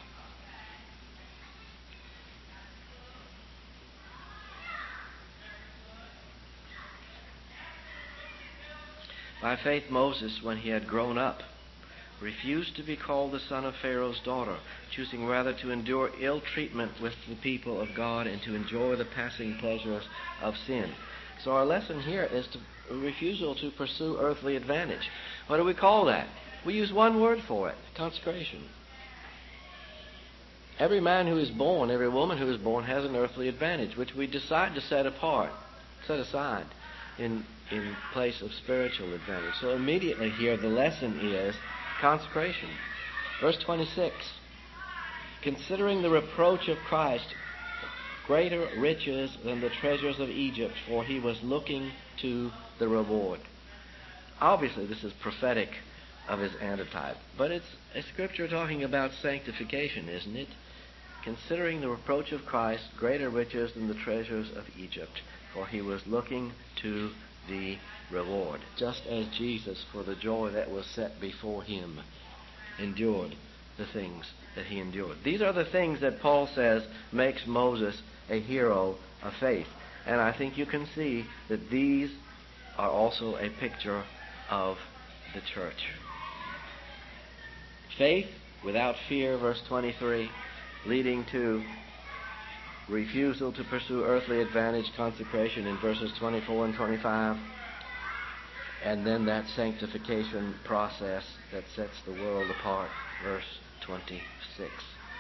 By faith Moses, when he had grown up, refused to be called the son of Pharaoh's daughter, choosing rather to endure ill treatment with the people of God and to enjoy the passing pleasures of sin. So our lesson here is to refusal to pursue earthly advantage. What do we call that? We use one word for it: consecration. Every man who is born, every woman who is born has an earthly advantage, which we decide to set apart, set aside in, in place of spiritual advantage. So immediately here the lesson is consecration. Verse twenty-six. Considering the reproach of Christ greater riches than the treasures of Egypt, for he was looking to the reward. Obviously this is prophetic of his antitype, but it's a scripture talking about sanctification, isn't it? Considering the reproach of Christ greater riches than the treasures of Egypt, for he was looking to the reward, just as Jesus, for the joy that was set before him, endured the things that he endured. These are the things that Paul says makes Moses a hero of faith. And I think you can see that these are also a picture of the church. Faith without fear, verse twenty-three, leading to refusal to pursue earthly advantage, consecration in verses twenty-four and twenty-five. And then that sanctification process that sets the world apart, verse twenty-six.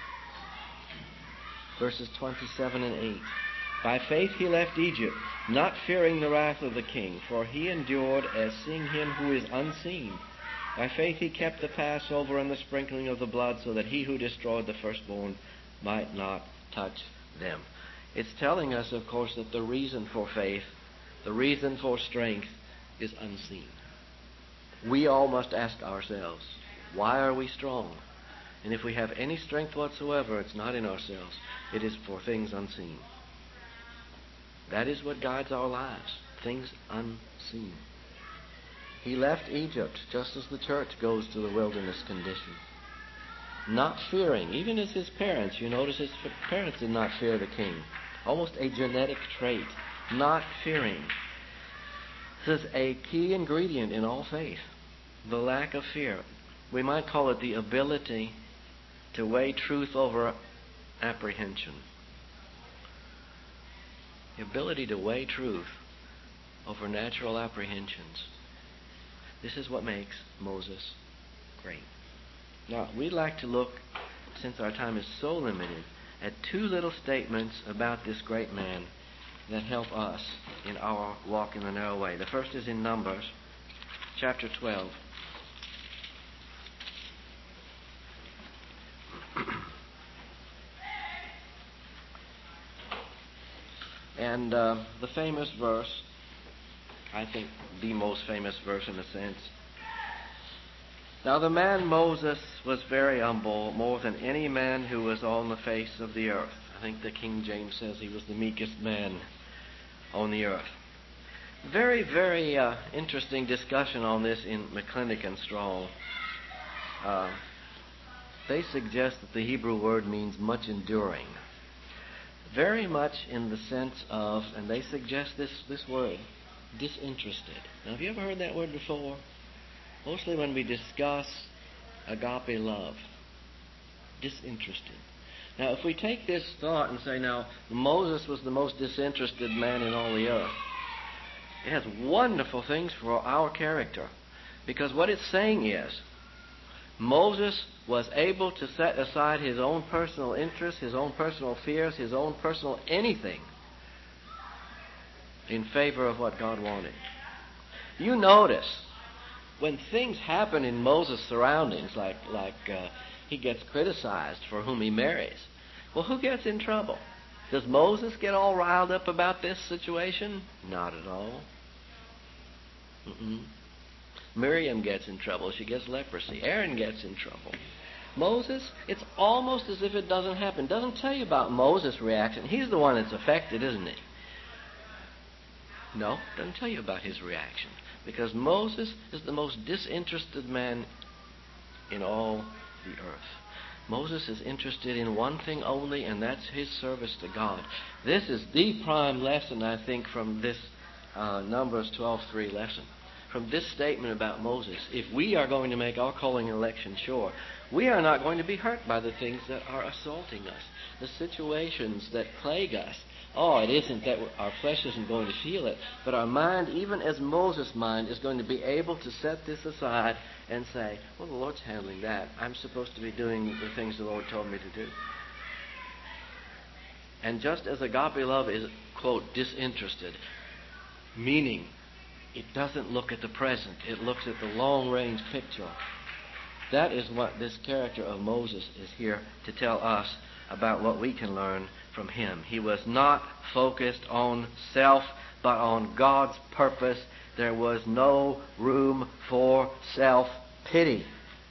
Verses twenty-seven and eight. By faith he left Egypt, not fearing the wrath of the king, for he endured as seeing him who is unseen. By faith he kept the Passover and the sprinkling of the blood, so that he who destroyed the firstborn might not touch them. It's telling us, of course, that the reason for faith, the reason for strength, is unseen. We all must ask ourselves, why are we strong? And if we have any strength whatsoever, it's not in ourselves. It is for things unseen. That is what guides our lives, things unseen. He left Egypt just as the church goes to the wilderness condition. Not fearing, even as his parents. You notice his parents did not fear the king. Almost a genetic trait. Not fearing. This is a key ingredient in all faith. The lack of fear. We might call it the ability to weigh truth over apprehension. The ability to weigh truth over natural apprehensions. This is what makes Moses great. Now, we'd like to look, since our time is so limited, at two little statements about this great man that help us in our walk in the narrow way. The first is in Numbers, chapter twelve. And uh, the famous verse, I think the most famous verse in a sense. Now the man Moses was very humble, more than any man who was on the face of the earth. I think the King James says he was the meekest man on the earth. Very, very uh, interesting discussion on this in McClintock and Strong. Uh, they suggest that the Hebrew word means much enduring. Very much in the sense of, and they suggest this, this word, disinterested. Now, have you ever heard that word before? Mostly when we discuss agape love. Disinterested. Now, if we take this thought and say, now, Moses was the most disinterested man in all the earth, it has wonderful things for our character. Because what it's saying is, Moses was able to set aside his own personal interests, his own personal fears, his own personal anything in favor of what God wanted. You notice, when things happen in Moses' surroundings, like, like uh, he gets criticized for whom he marries, well, who gets in trouble? Does Moses get all riled up about this situation? Not at all. Mm-mm. Miriam gets in trouble. She gets leprosy. Aaron gets in trouble. Moses, it's almost as if it doesn't happen. It doesn't tell you about Moses' reaction. He's the one that's affected, isn't he? No, it doesn't tell you about his reaction. Because Moses is the most disinterested man in all the earth. Moses is interested in one thing only, and that's his service to God. This is the prime lesson, I think, from this uh, Numbers twelve three lesson. From this statement about Moses, if we are going to make our calling and election sure, we are not going to be hurt by the things that are assaulting us, the situations that plague us. Oh, it isn't that our flesh isn't going to feel it, but our mind, even as Moses' mind, is going to be able to set this aside and say, well, the Lord's handling that. I'm supposed to be doing the things the Lord told me to do. And just as agape love is, quote, disinterested, meaning it doesn't look at the present, it looks at the long-range picture. That is what this character of Moses is here to tell us about what we can learn from him. He was not focused on self, but on God's purpose. There was no room for self-pity.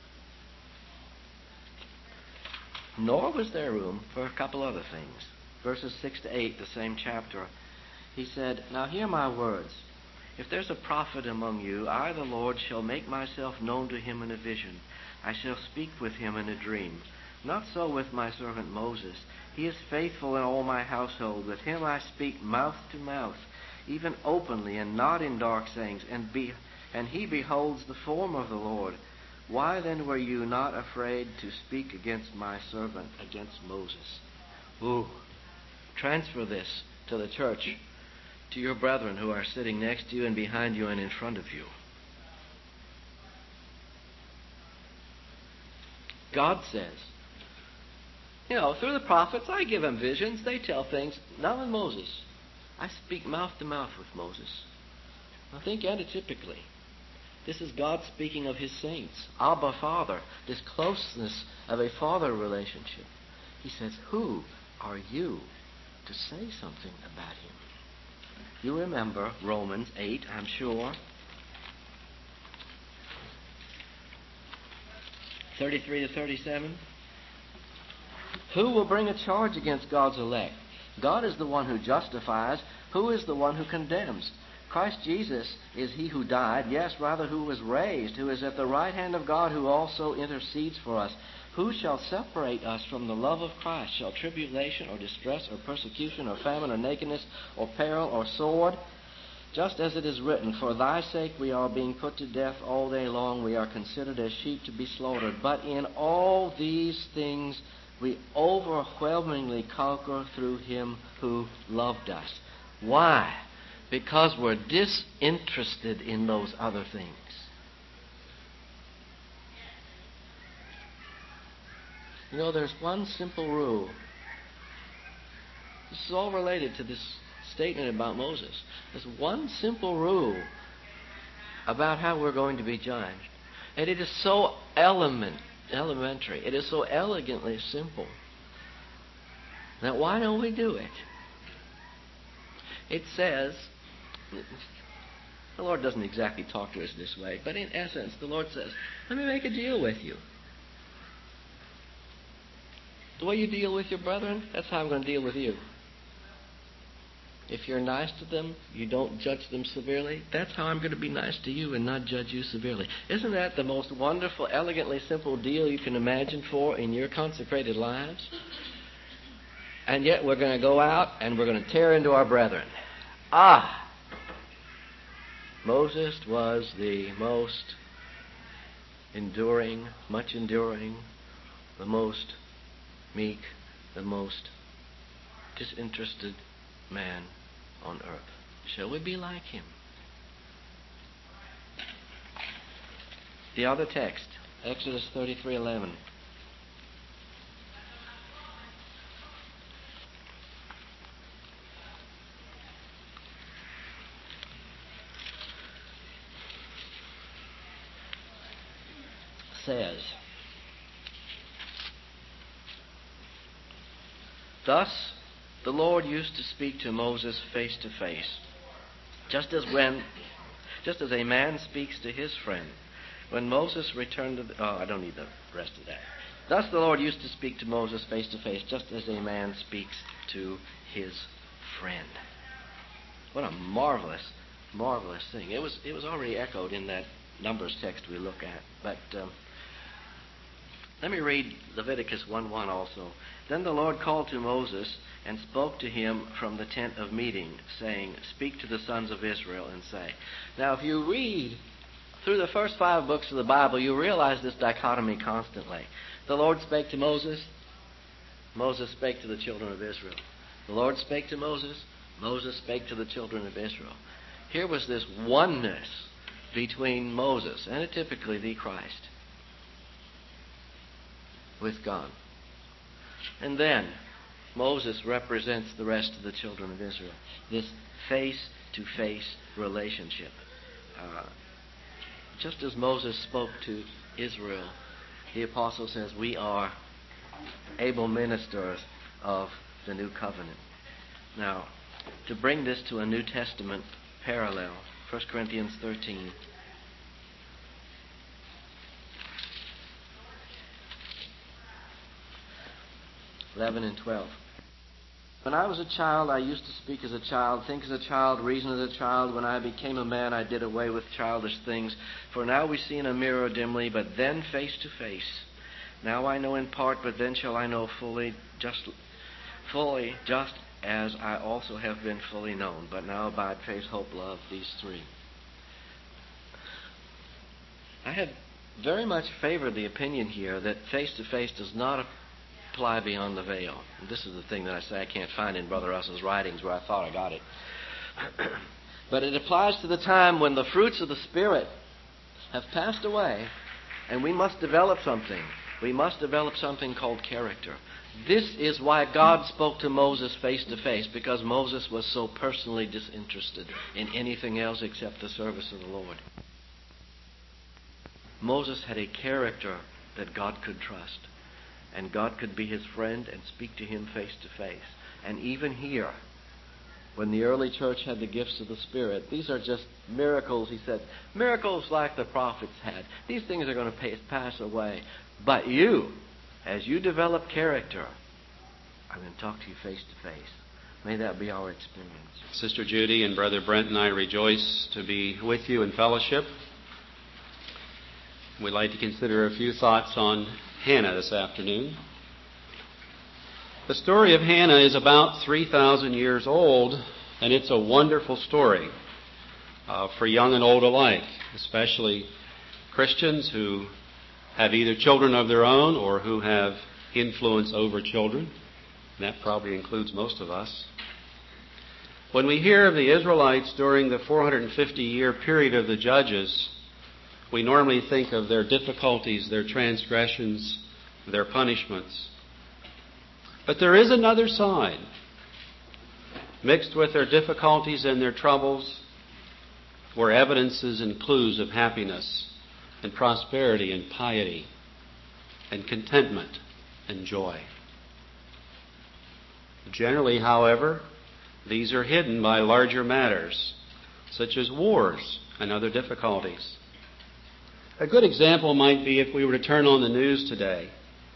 Nor was there room for a couple other things. Verses six to eight, the same chapter, he said, now hear my words. If there's a prophet among you, I, the Lord, shall make myself known to him in a vision. I shall speak with him in a dream. Not so with my servant Moses. He is faithful in all my household. With him I speak mouth to mouth, even openly, and not in dark sayings. And be, and he beholds the form of the Lord. Why then were you not afraid to speak against my servant, against Moses? Ooh. Transfer this to the church, to your brethren who are sitting next to you and behind you and in front of you. God says, you know, through the prophets, I give them visions. They tell things. Not with Moses. I speak mouth to mouth with Moses. Now think antitypically. This is God speaking of his saints. Abba, Father. This closeness of a father relationship. He says, who are you to say something about him? You remember Romans eight, I'm sure. thirty-three to thirty-seven. Who will bring a charge against God's elect? God is the one who justifies. Who is the one who condemns? Christ Jesus is he who died, yes, rather who was raised, who is at the right hand of God, who also intercedes for us. Who shall separate us from the love of Christ? Shall tribulation or distress or persecution or famine or nakedness or peril or sword? Just as it is written, for thy sake we are being put to death all day long. We are considered as sheep to be slaughtered. But in all these things we overwhelmingly conquer through him who loved us. Why? Because we're disinterested in those other things. You know, there's one simple rule. This is all related to this statement about Moses. There's one simple rule about how we're going to be judged. And it is so element, elementary. It is so elegantly simple. Now, why don't we do it? It says, the Lord doesn't exactly talk to us this way, but in essence, the Lord says, let me make a deal with you. The way you deal with your brethren, that's how I'm going to deal with you. If you're nice to them, you don't judge them severely, that's how I'm going to be nice to you and not judge you severely. Isn't that the most wonderful, elegantly simple deal you can imagine for in your consecrated lives? And yet we're going to go out and we're going to tear into our brethren. Ah! Moses was the most enduring, much enduring, the most meek, the most disinterested man on earth. Shall we be like him? The other text, Exodus thirty-three eleven. Says, thus the Lord used to speak to Moses face to face, just as when, just as a man speaks to his friend. When Moses returned to the, oh, I don't need the rest of that. Thus the Lord used to speak to Moses face to face, just as a man speaks to his friend. What a marvelous, marvelous thing. It was, it was already echoed in that Numbers text we look at, but um, let me read Leviticus one one also. Then the Lord called to Moses and spoke to him from the tent of meeting, saying, speak to the sons of Israel and say. Now, if you read through the first five books of the Bible, you realize this dichotomy constantly. The Lord spake to Moses. Moses spake to the children of Israel. The Lord spake to Moses. Moses spake to the children of Israel. Here was this oneness between Moses and typically the Christ with God. And then Moses represents the rest of the children of Israel. This face-to-face relationship. Uh, just as Moses spoke to Israel, the apostle says we are able ministers of the new covenant. Now, to bring this to a New Testament parallel, First Corinthians thirteen. eleven and twelve. When I was a child, I used to speak as a child, think as a child, reason as a child. When I became a man, I did away with childish things. For now we see in a mirror dimly, but then face to face. Now I know in part, but then shall I know fully, just fully, just as I also have been fully known. But now abide faith, hope, love, these three. I have very much favored the opinion here that face to face does not apply beyond the veil. And this is the thing that I say I can't find in Brother Russell's writings where I thought I got it. But it applies to the time when the fruits of the Spirit have passed away and we must develop something. We must develop something called character. This is why God spoke to Moses face to face, because Moses was so personally disinterested in anything else except the service of the Lord. Moses had a character that God could trust. And God could be his friend and speak to him face to face. And even here, when the early church had the gifts of the Spirit, these are just miracles, he said. Miracles like the prophets had. These things are going to pass away. But you, as you develop character, I'm going to talk to you face to face. May that be our experience. Sister Judy and Brother Brent and I rejoice to be with you in fellowship. We'd like to consider a few thoughts on Hannah this afternoon. The story of Hannah is about three thousand years old, and it's a wonderful story uh, for young and old alike, especially Christians who have either children of their own or who have influence over children. That probably includes most of us. When we hear of the Israelites during the four hundred fifty year period of the Judges, we normally think of their difficulties, their transgressions, their punishments. But there is another side. Mixed with their difficulties and their troubles were evidences and clues of happiness and prosperity and piety and contentment and joy. Generally, however, these are hidden by larger matters, such as wars and other difficulties. A good example might be if we were to turn on the news today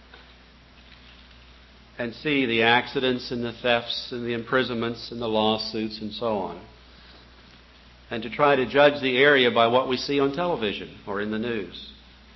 and see the accidents and the thefts and the imprisonments and the lawsuits and so on, and to try to judge the area by what we see on television or in the news.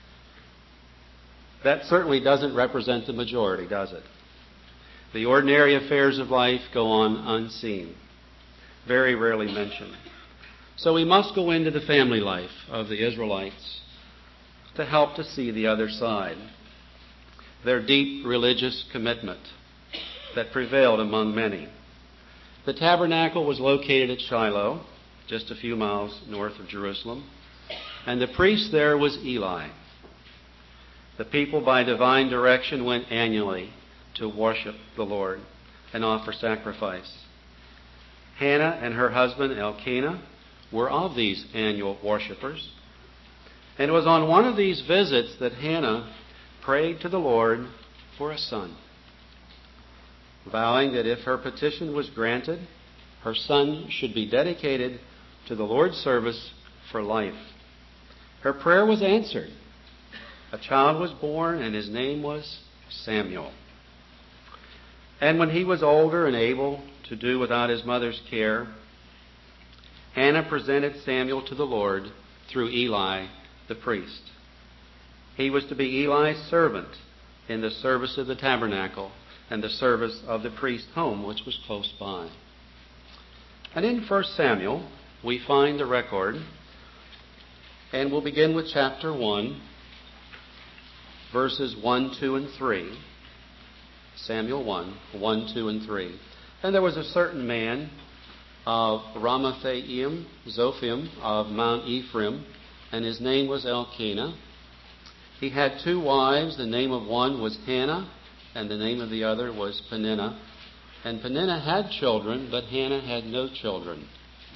That certainly doesn't represent the majority, does it? The ordinary affairs of life go on unseen, very rarely mentioned. So we must go into the family life of the Israelites to help to see the other side, their deep religious commitment that prevailed among many. The tabernacle was located at Shiloh, just a few miles north of Jerusalem, and the priest there was Eli. The people, by divine direction, went annually to worship the Lord and offer sacrifice. Hannah and her husband Elkanah were of these annual worshipers. And it was on one of these visits that Hannah prayed to the Lord for a son, vowing that if her petition was granted, her son should be dedicated to the Lord's service for life. Her prayer was answered. A child was born, and his name was Samuel. And when he was older and able to do without his mother's care, Hannah presented Samuel to the Lord through Eli the priest. He was to be Eli's servant in the service of the tabernacle and the service of the priest's home, which was close by. And in First Samuel, we find the record, and we'll begin with chapter one, verses one, two, and three. Samuel one, one, two, and three. And there was a certain man of Ramathaim, Zophim, of Mount Ephraim, and his name was Elkanah. He had two wives. The name of one was Hannah, and the name of the other was Peninnah. And Peninnah had children, but Hannah had no children.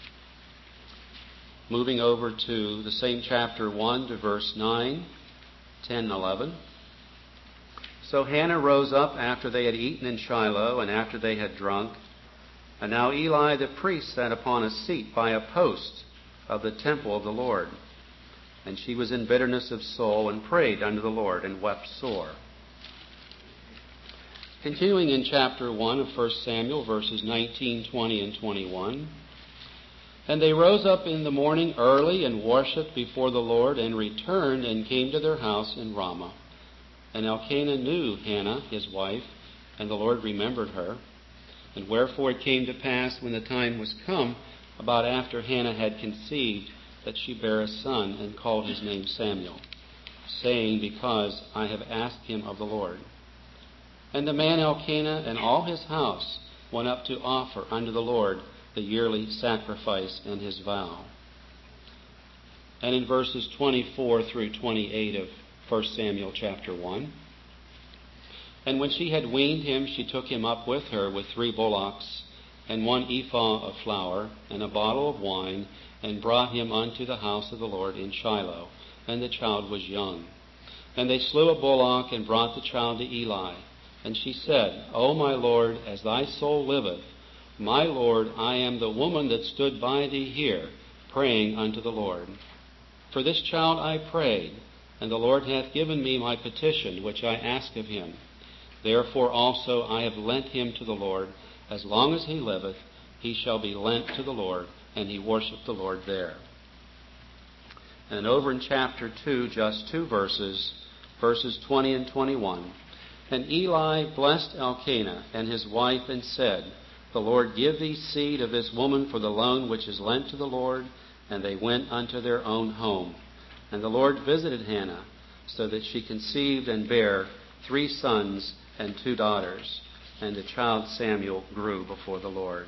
Moving over to the same chapter one to verse nine, ten, and eleven. So Hannah rose up after they had eaten in Shiloh, and after they had drunk. And now Eli the priest sat upon a seat by a post of the temple of the Lord. And she was in bitterness of soul, and prayed unto the Lord, and wept sore. Continuing in chapter one of First Samuel, verses nineteen, twenty, and twenty-one. And they rose up in the morning early, and worshipped before the Lord, and returned, and came to their house in Ramah. And Elkanah knew Hannah, his wife, and the Lord remembered her. And wherefore it came to pass, when the time was come, about after Hannah had conceived, that she bare a son, and called his name Samuel, saying, Because I have asked him of the Lord. And the man Elkanah and all his house went up to offer unto the Lord the yearly sacrifice and his vow. And in verses twenty-four through twenty-eight of First Samuel chapter one. And when she had weaned him, she took him up with her with three bullocks, and one ephah of flour, and a bottle of wine, and brought him unto the house of the Lord in Shiloh. And the child was young. And they slew a bullock, and brought the child to Eli. And she said, O my Lord, as thy soul liveth, my Lord, I am the woman that stood by thee here, praying unto the Lord. For this child I prayed, And the Lord hath given me my petition, which I ask of him. Therefore also I have lent him to the Lord. As long as he liveth, he shall be lent to the Lord, and he worshiped the Lord there. And over in chapter two, just two verses, verses twenty and twenty-one. And Eli blessed Elkanah and his wife, and said, The Lord give thee seed of this woman for the loan which is lent to the Lord. And they went unto their own home. And the Lord visited Hannah, so that she conceived and bare three sons and two daughters. And the child Samuel grew before the Lord.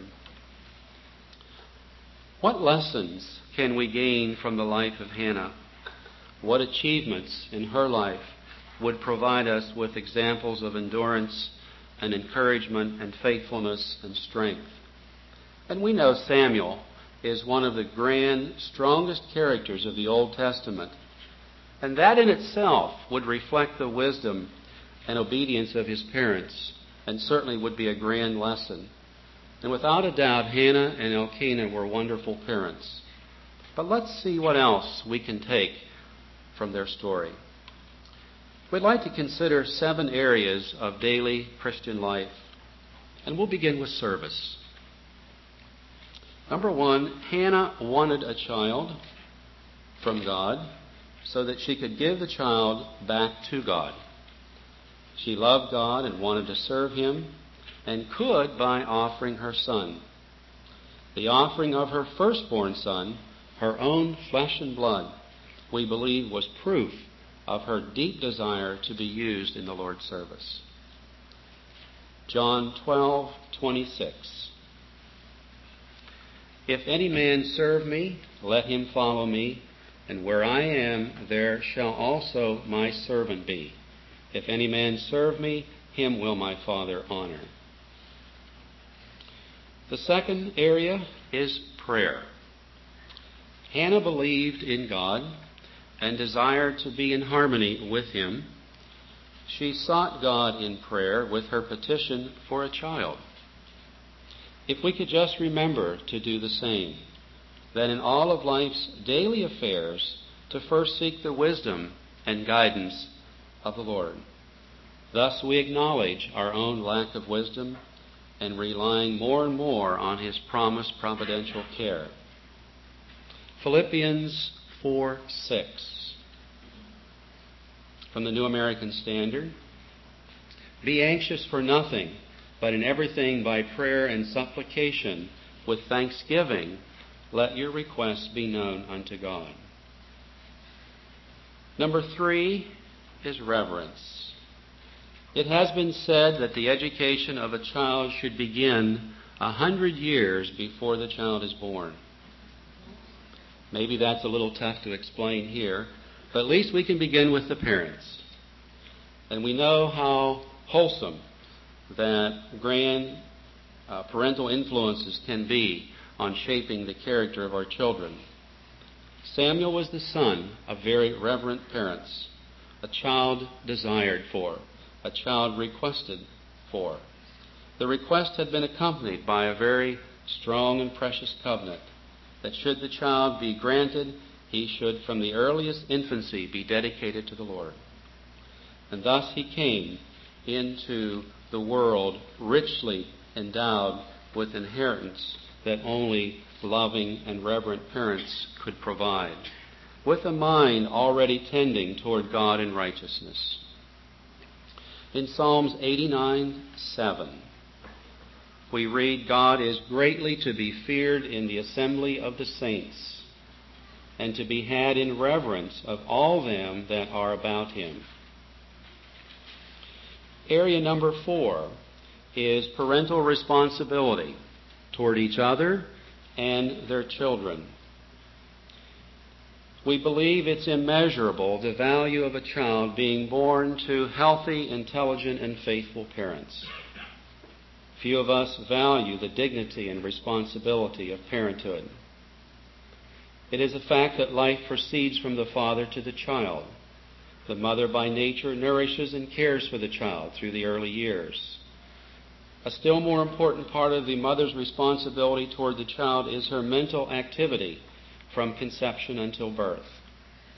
What lessons can we gain from the life of Hannah? What achievements in her life would provide us with examples of endurance and encouragement and faithfulness and strength? And we know Samuel is one of the grand, strongest characters of the Old Testament. And that in itself would reflect the wisdom and obedience of his parents, and certainly would be a grand lesson. And without a doubt, Hannah and Elkanah were wonderful parents. But let's see what else we can take from their story. We'd like to consider seven areas of daily Christian life. And we'll begin with service. Number one, Hannah wanted a child from God so that she could give the child back to God. She loved God and wanted to serve him, and could by offering her son. The offering of her firstborn son, her own flesh and blood, we believe was proof of her deep desire to be used in the Lord's service. John twelve twenty-six. If any man serve me, let him follow me, and where I am, there shall also my servant be. If any man serve me, him will my Father honor. The second area is prayer. Hannah believed in God and desired to be in harmony with him. She sought God in prayer with her petition for a child. If we could just remember to do the same, that in all of life's daily affairs, to first seek the wisdom and guidance of the Lord. Thus we acknowledge our own lack of wisdom and relying more and more on his promised providential care. Philippians four six. From the New American Standard. Be anxious for nothing, but in everything by prayer and supplication, with thanksgiving, let your requests be known unto God. Number three is reverence. It has been said that the education of a child should begin a hundred years before the child is born. Maybe that's a little tough to explain here, but at least we can begin with the parents. And we know how wholesome that grand uh, parental influences can be on shaping the character of our children. Samuel was the son of very reverent parents, a child desired for, a child requested for. The request had been accompanied by a very strong and precious covenant that should the child be granted, he should from the earliest infancy be dedicated to the Lord. And thus he came into the world richly endowed with inheritance that only loving and reverent parents could provide, with a mind already tending toward God in righteousness. In Psalms eighty-nine seven, we read, God is greatly to be feared in the assembly of the saints, and to be had in reverence of all them that are about him. Area number four is parental responsibility toward each other and their children. We believe it's immeasurable, the value of a child being born to healthy, intelligent, and faithful parents. Few of us value the dignity and responsibility of parenthood. It is a fact that life proceeds from the father to the child. The mother by nature nourishes and cares for the child through the early years. A still more important part of the mother's responsibility toward the child is her mental activity from conception until birth.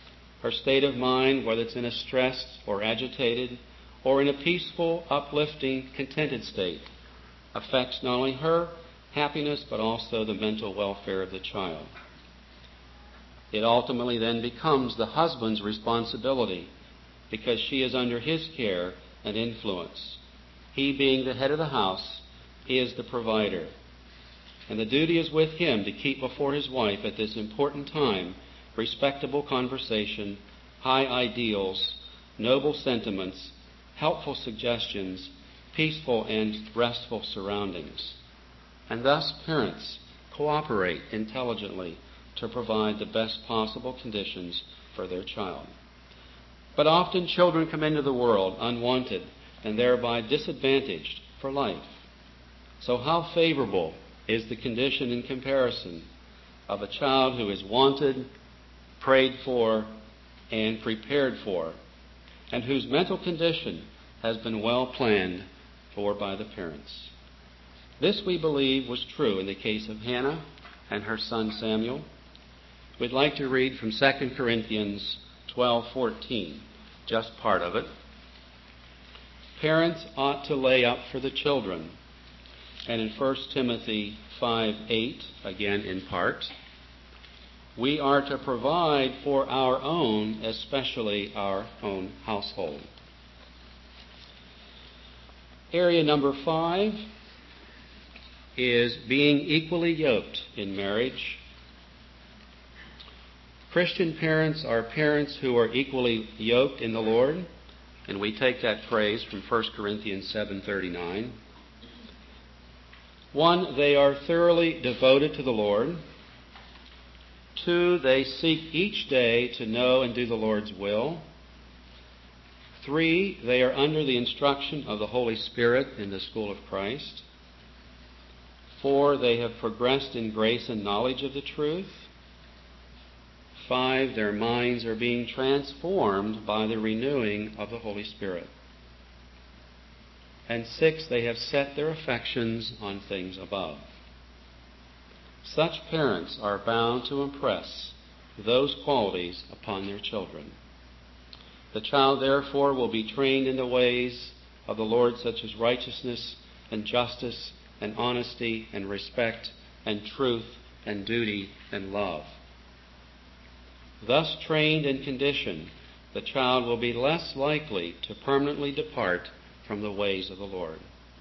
Her state of mind, whether it's in a stressed or agitated, or in a peaceful, uplifting, contented state, affects not only her happiness but also the mental welfare of the child. It ultimately then becomes the husband's responsibility because she is under his care and influence. He, being the head of the house, is the provider. And the duty is with him to keep before his wife at this important time respectable conversation, high ideals, noble sentiments, helpful suggestions, peaceful and restful surroundings. And thus parents cooperate intelligently to provide the best possible conditions for their child. But often children come into the world unwanted and thereby disadvantaged for life. So how favorable is the condition in comparison of a child who is wanted, prayed for, and prepared for, and whose mental condition has been well planned for by the parents. This, we believe, was true in the case of Hannah and her son Samuel. We'd like to read from Second Corinthians twelve fourteen, just part of it. Parents ought to lay up for the children. And in First Timothy five eight, again in part, we are to provide for our own, especially our own household. Area number five is being equally yoked in marriage. Christian parents are parents who are equally yoked in the Lord, and we take that phrase from First Corinthians seven thirty-nine. One, they are thoroughly devoted to the Lord. Two, they seek each day to know and do the Lord's will. Three, they are under the instruction of the Holy Spirit in the school of Christ. Four, they have progressed in grace and knowledge of the truth. Five, their minds are being transformed by the renewing of the Holy Spirit. And six, they have set their affections on things above. Such parents are bound to impress those qualities upon their children. The child, therefore, will be trained in the ways of the Lord, such as righteousness and justice and honesty and respect and truth and duty and love. Thus trained and conditioned, the child will be less likely to permanently depart from the ways of the Lord.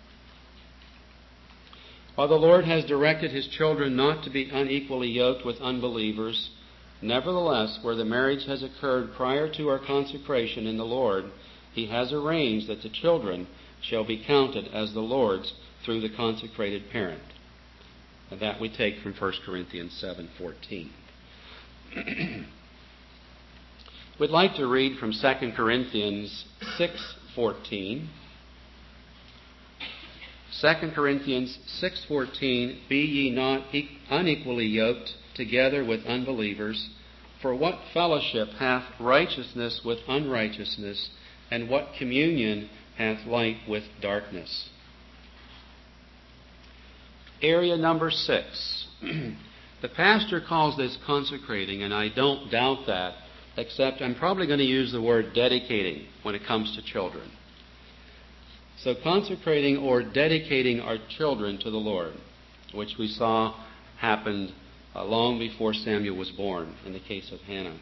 While the Lord has directed his children not to be unequally yoked with unbelievers, nevertheless, where the marriage has occurred prior to our consecration in the Lord, he has arranged that the children shall be counted as the Lord's through the consecrated parent. And that we take from First Corinthians seven fourteen. We'd like to read from Second Corinthians six fourteen. Second Corinthians six fourteen, be ye not unequally yoked together with unbelievers, for what fellowship hath righteousness with unrighteousness, and what communion hath light with darkness? Area number six. The pastor calls this consecrating, and I don't doubt that, except I'm probably going to use the word dedicating when it comes to children. So consecrating or dedicating our children to the Lord, which we saw happened uh, long before Samuel was born in the case of Hannah.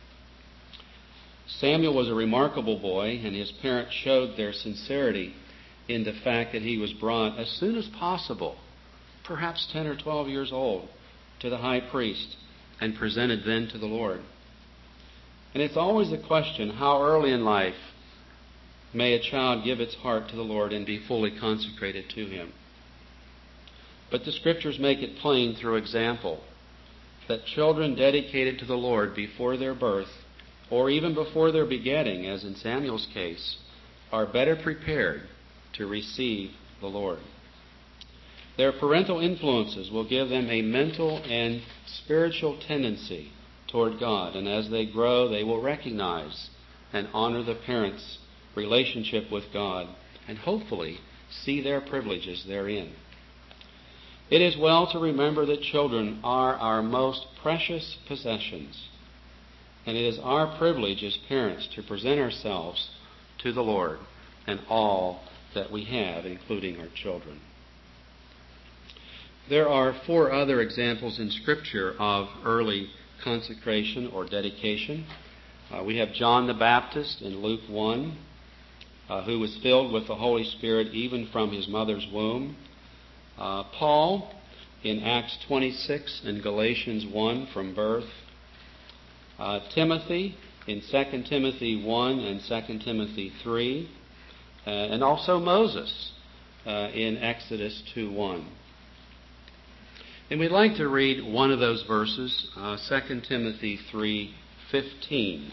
Samuel was a remarkable boy, and his parents showed their sincerity in the fact that he was brought as soon as possible, perhaps ten or twelve years old, to the high priest and presented then to the Lord. And it's always a question, how early in life may a child give its heart to the Lord and be fully consecrated to him? But the Scriptures make it plain through example that children dedicated to the Lord before their birth, or even before their begetting, as in Samuel's case, are better prepared to receive the Lord. Their parental influences will give them a mental and spiritual tendency toward God, and as they grow, they will recognize and honor the parents' relationship with God, and hopefully see their privileges therein. It is well to remember that children are our most precious possessions, And it is our privilege as parents to present ourselves to the Lord and all that we have, including our children. There are four other examples in Scripture of early consecration or dedication. Uh, we have John the Baptist in Luke one, uh, who was filled with the Holy Spirit even from his mother's womb. Uh, Paul in Acts twenty-six and Galatians one from birth. Uh, Timothy in Second Timothy one and Second Timothy three. Uh, and also Moses uh, in Exodus two one. And we'd like to read one of those verses, uh, Second Timothy three fifteen.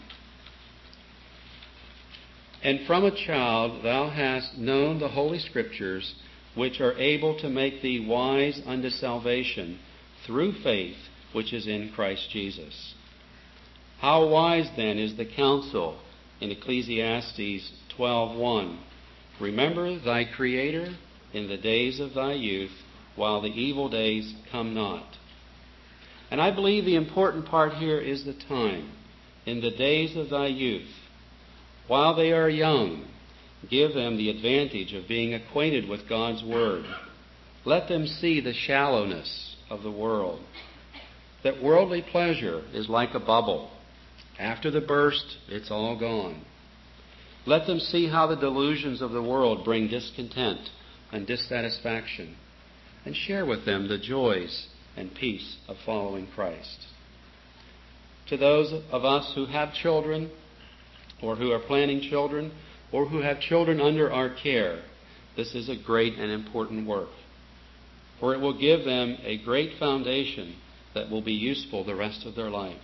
And from a child thou hast known the Holy Scriptures, which are able to make thee wise unto salvation through faith which is in Christ Jesus. How wise then is the counsel in Ecclesiastes twelve one. Remember thy Creator in the days of thy youth, while the evil days come not. And I believe the important part here is the time. In the days of thy youth, while they are young, give them the advantage of being acquainted with God's Word. Let them see the shallowness of the world. That worldly pleasure is like a bubble. After the burst, it's all gone. Let them see how the delusions of the world bring discontent and dissatisfaction, and share with them the joys and peace of following Christ. To those of us who have children, or who are planning children, or who have children under our care, this is a great and important work, for it will give them a great foundation that will be useful the rest of their life.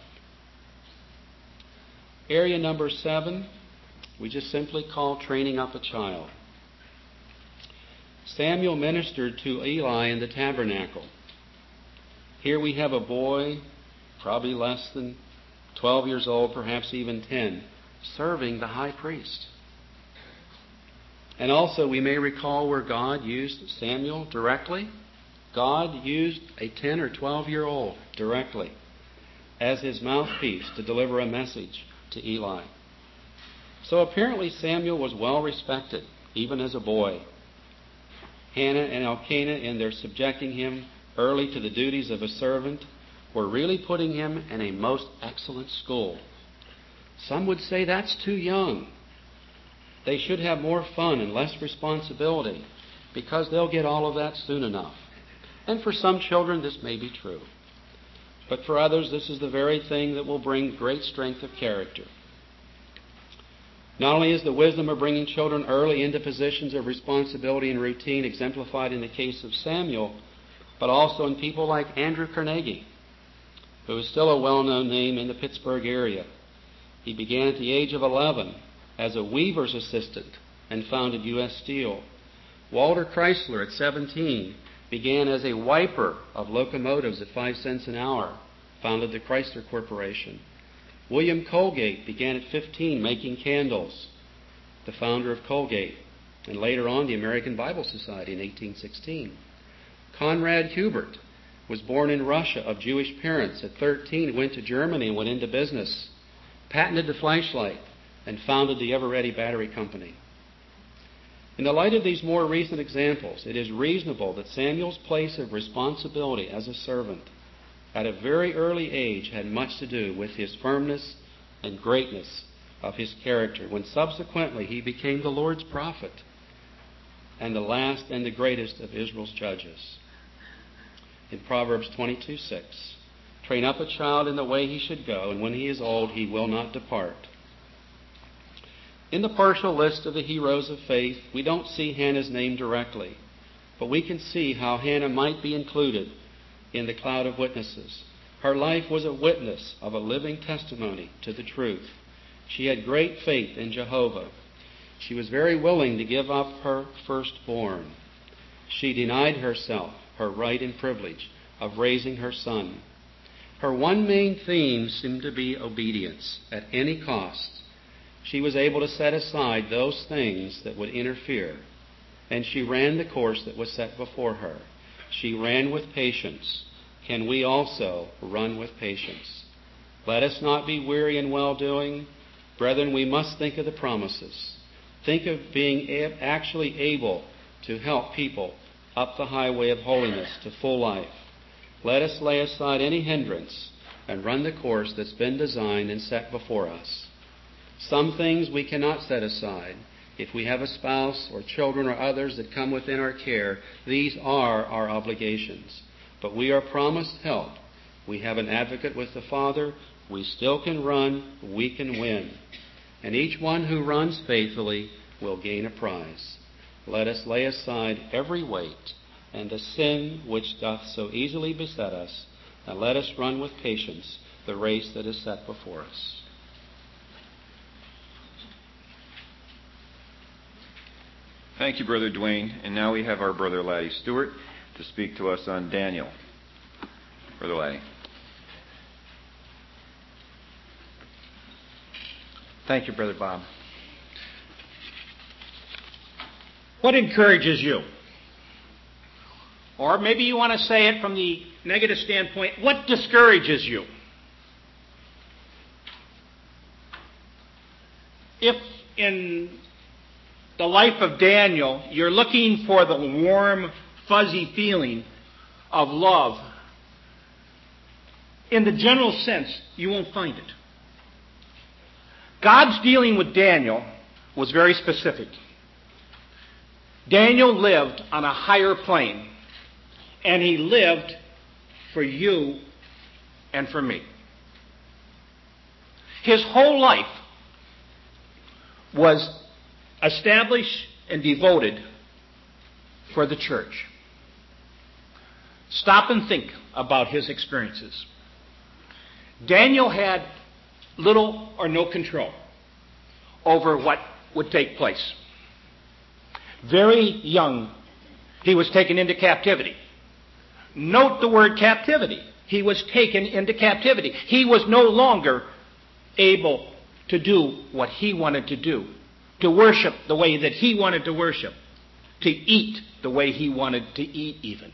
Area number seven, we just simply call training up a child. Samuel ministered to Eli in the tabernacle. Here we have a boy, probably less than twelve years old, perhaps even ten, serving the high priest. And also we may recall where God used Samuel directly. God used a ten or twelve year old directly as his mouthpiece to deliver a message to Eli. So apparently Samuel was well respected, even as a boy. Hannah and Elkanah, in their subjecting him early to the duties of a servant, were really putting him in a most excellent school. Some would say that's too young. They should have more fun and less responsibility, because they'll get all of that soon enough. And for some children, this may be true. But for others, this is the very thing that will bring great strength of character. Not only is the wisdom of bringing children early into positions of responsibility and routine exemplified in the case of Samuel, but also in people like Andrew Carnegie, who is still a well-known name in the Pittsburgh area. He began at the age of eleven as a weaver's assistant and founded U S Steel. Walter Chrysler at seventeen began as a wiper of locomotives at five cents an hour, founded the Chrysler Corporation. William Colgate began at fifteen making candles, the founder of Colgate, and later on the American Bible Society in eighteen sixteen. Conrad Hubert was born in Russia of Jewish parents. At thirteen, went to Germany and went into business, patented the flashlight, and founded the Eveready Battery Company. In the light of these more recent examples, it is reasonable that Samuel's place of responsibility as a servant at a very early age had much to do with his firmness and greatness of his character, when subsequently he became the Lord's prophet and the last and the greatest of Israel's judges. In Proverbs twenty-two six, train up a child in the way he should go, and when he is old he will not depart. In the partial list of the heroes of faith, we don't see Hannah's name directly, but we can see how Hannah might be included in the cloud of witnesses. Her life was a witness of a living testimony to the truth. She had great faith in Jehovah. She was very willing to give up her firstborn. She denied herself her right and privilege of raising her son. Her one main theme seemed to be obedience at any cost. She was able to set aside those things that would interfere, and she ran the course that was set before her. She ran with patience. Can we also run with patience? Let us not be weary in well-doing. Brethren, we must think of the promises. Think of being a- actually able to help people up the highway of holiness to full life. Let us lay aside any hindrance and run the course that's been designed and set before us. Some things we cannot set aside. If we have a spouse or children or others that come within our care, these are our obligations. But we are promised help. We have an advocate with the Father. We still can run. We can win. And each one who runs faithfully will gain a prize. Let us lay aside every weight and the sin which doth so easily beset us, and let us run with patience the race that is set before us. Thank you, Brother Dwayne. And now we have our Brother Laddie Stewart to speak to us on Daniel. Brother Laddie. Thank you, Brother Bob. What encourages you? Or maybe you want to say it from the negative standpoint, what discourages you? If in the life of Daniel, you're looking for the warm, fuzzy feeling of love, in the general sense, you won't find it. God's dealing with Daniel was very specific. Daniel lived on a higher plane, and he lived for you and for me. His whole life was established and devoted for the church. Stop and think about his experiences. Daniel had little or no control over what would take place. Very young, he was taken into captivity. Note the word captivity. He was taken into captivity. He was no longer able to do what he wanted to do, to worship the way that he wanted to worship, to eat the way he wanted to eat even.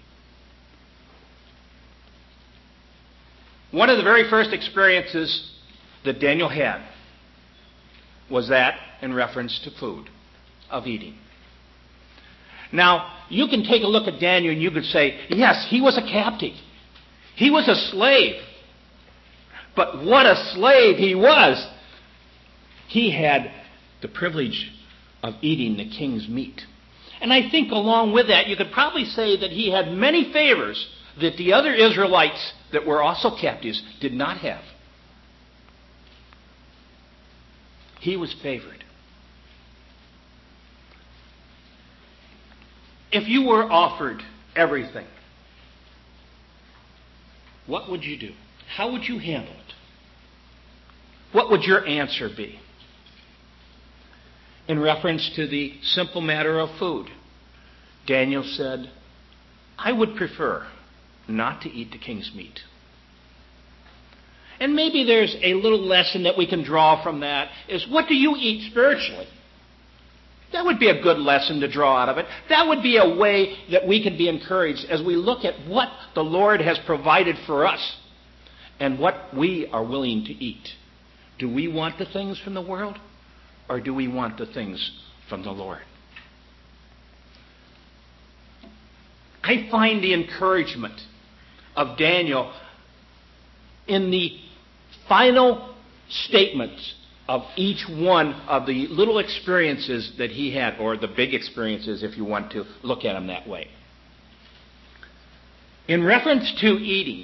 One of the very first experiences that Daniel had was that in reference to food, of eating. Now, you can take a look at Daniel and you could say, yes, he was a captive. He was a slave. But what a slave he was! He had the privilege of eating the king's meat. And I think along with that, you could probably say that he had many favors that the other Israelites that were also captives did not have. He was favored. If you were offered everything, what would you do? How would you handle it? What would your answer be? In reference to the simple matter of food, Daniel said, I would prefer not to eat the king's meat. And maybe there's a little lesson that we can draw from that, is what do you eat spiritually? That would be a good lesson to draw out of it. That would be a way that we can be encouraged as we look at what the Lord has provided for us and what we are willing to eat. Do we want the things from the world, or do we want the things from the Lord? I find the encouragement of Daniel in the final statements of each one of the little experiences that he had, or the big experiences if you want to look at them that way. In reference to eating,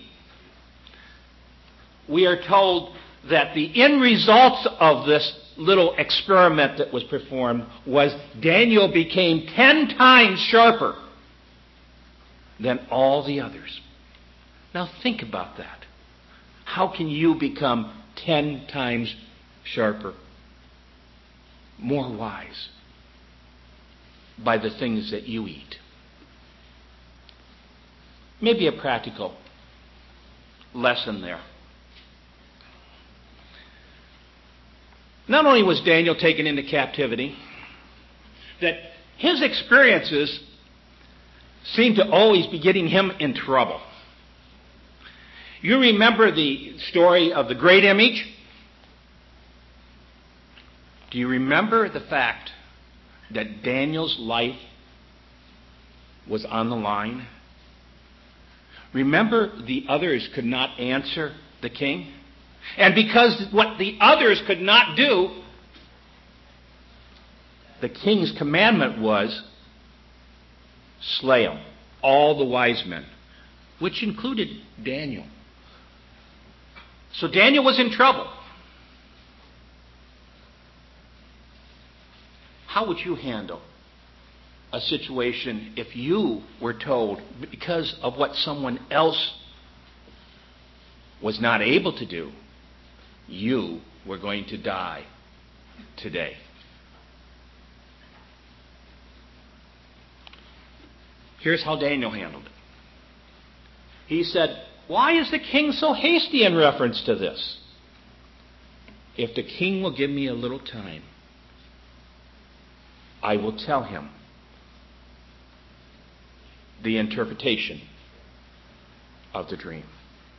we are told that the end results of this little experiment that was performed was Daniel became ten times sharper than all the others. Now think about that. How can you become ten times sharper, more wise by the things that you eat? Maybe a practical lesson there. Not only was Daniel taken into captivity, that his experiences seemed to always be getting him in trouble. You remember the story of the great image? Do you remember the fact that Daniel's life was on the line? Remember, the others could not answer the king? And because what the others could not do, the king's commandment was, slay them, all the wise men, which included Daniel. So Daniel was in trouble. How would you handle a situation if you were told, because of what someone else was not able to do, you were going to die today? Here's how Daniel handled it. He said, why is the king so hasty in reference to this? If the king will give me a little time, I will tell him the interpretation of the dream.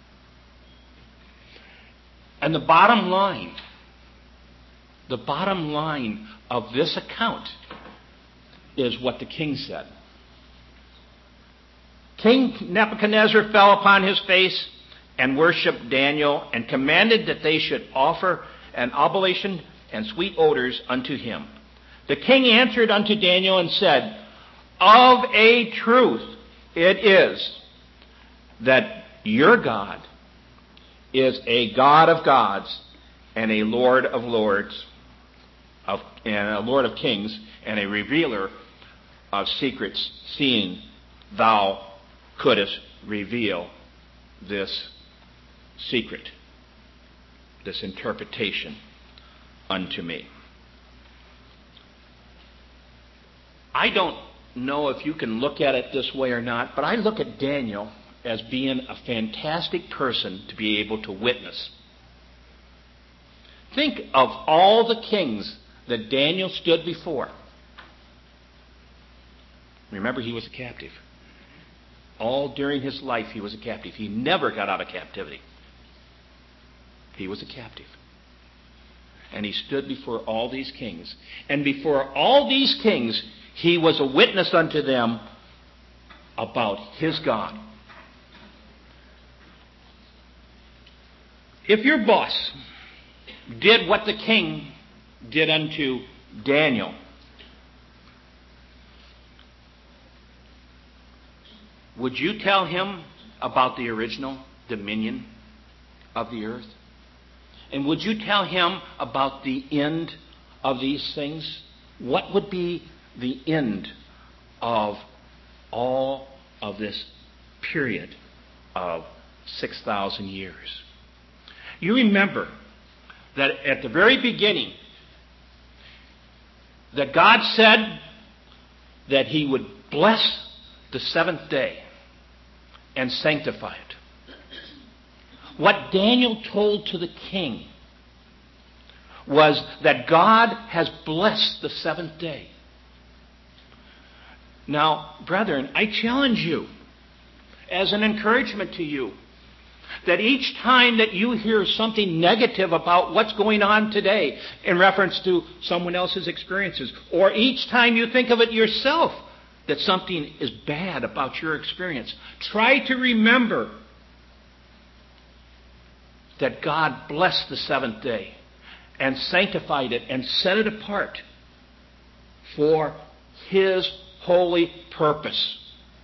And the bottom line, the bottom line of this account is what the king said. King Nebuchadnezzar fell upon his face and worshipped Daniel and commanded that they should offer an oblation and sweet odors unto him. The king answered unto Daniel and said, of a truth it is that your God is a God of gods and a Lord of lords of, and a Lord of kings and a revealer of secrets, seeing thou couldst reveal this secret, this interpretation unto me. I don't know if you can look at it this way or not, but I look at Daniel as being a fantastic person to be able to witness. Think of all the kings that Daniel stood before. Remember, he was a captive. All during his life, he was a captive. He never got out of captivity. He was a captive. And he stood before all these kings. And before all these kings, he was a witness unto them about his God. If your boss did what the king did unto Daniel, would you tell him about the original dominion of the earth? And would you tell him about the end of these things? What would be the end of all of this period of six thousand years? You remember that at the very beginning, that God said that he would bless the seventh day and sanctify it. What Daniel told to the king was that God has blessed the seventh day. Now, brethren, I challenge you as an encouragement to you that each time that you hear something negative about what's going on today in reference to someone else's experiences, or each time you think of it yourself that something is bad about your experience, try to remember that God blessed the seventh day and sanctified it and set it apart for his holy purpose.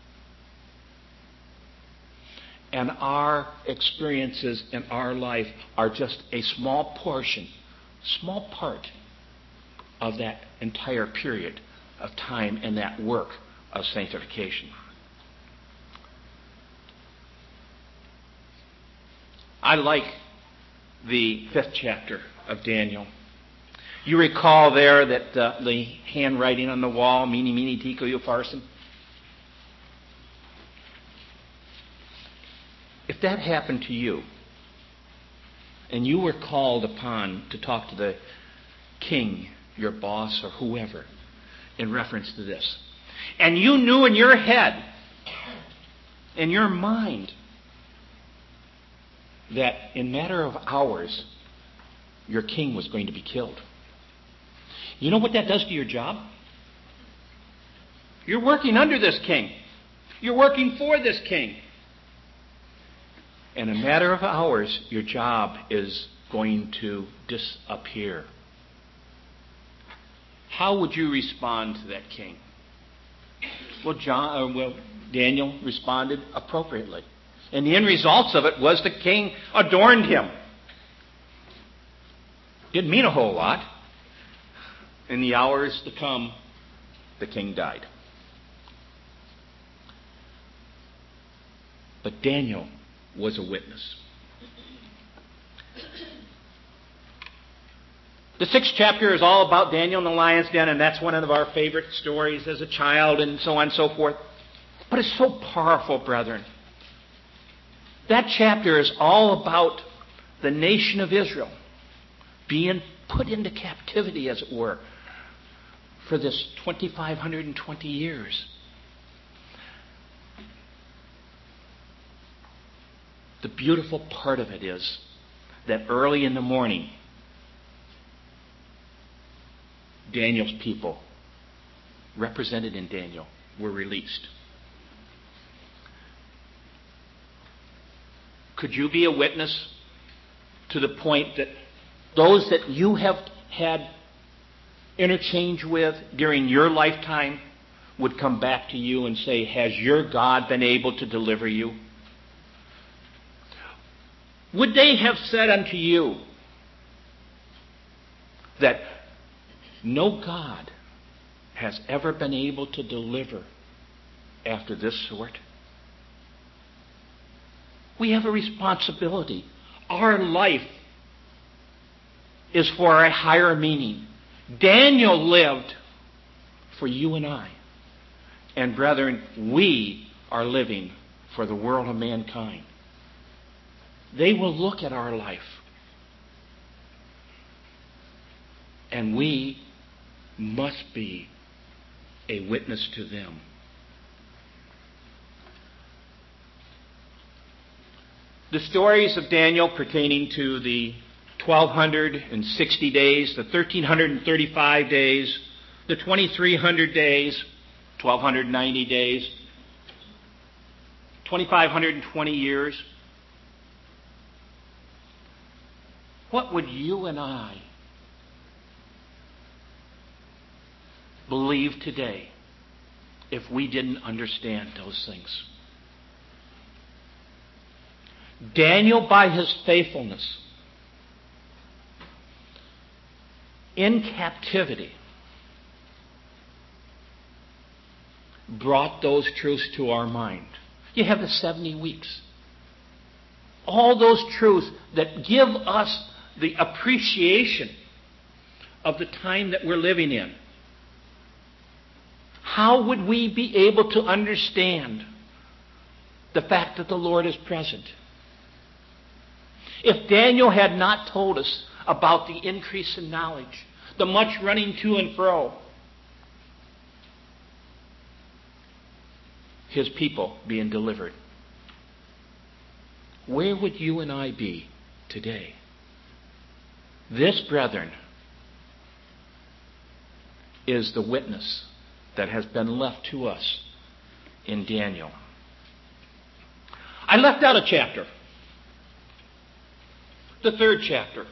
And our experiences in our life are just a small portion, small part of that entire period of time and that work of sanctification. I like the fifth chapter of Daniel. You recall there that uh, the handwriting on the wall, Mene, Mene, Tekel, Upharsin. If that happened to you, and you were called upon to talk to the king, your boss, or whoever, in reference to this, and you knew in your head, in your mind, that in matter of hours, your king was going to be killed. You know what that does to your job? You're working under this king. You're working for this king. In a matter of hours, your job is going to disappear. How would you respond to that king? Well, John, uh, well, Daniel responded appropriately. And the end results of it was the king adorned him. Didn't mean a whole lot. In the hours to come, the king died. But Daniel was a witness. The sixth chapter is all about Daniel in the lion's den, and that's one of our favorite stories as a child and so on and so forth. But it's so powerful, brethren. That chapter is all about the nation of Israel being put into captivity, as it were, for this two thousand five hundred twenty years. The beautiful part of it is that early in the morning, Daniel's people, represented in Daniel, were released. Could you be a witness to the point that those that you have had interchange with during your lifetime would come back to you and say, has your God been able to deliver you? Would they have said unto you that no God has ever been able to deliver after this sort? We have a responsibility. Our life is for a higher meaning. Daniel lived for you and I. And brethren, we are living for the world of mankind. They will look at our life, and we must be a witness to them. The stories of Daniel pertaining to the twelve sixty days, the thirteen thirty-five days, the twenty-three hundred days, twelve ninety days, twenty-five twenty years. What would you and I believe today if we didn't understand those things? Daniel, by his faithfulness in captivity, brought those truths to our mind. You have the seventy weeks. All those truths that give us the appreciation of the time that we're living in. How would we be able to understand the fact that the Lord is present if Daniel had not told us about the increase in knowledge, the much running to and fro, his people being delivered? Where would you and I be today? This, brethren, is the witness that has been left to us in Daniel. I left out a chapter. The third chapter.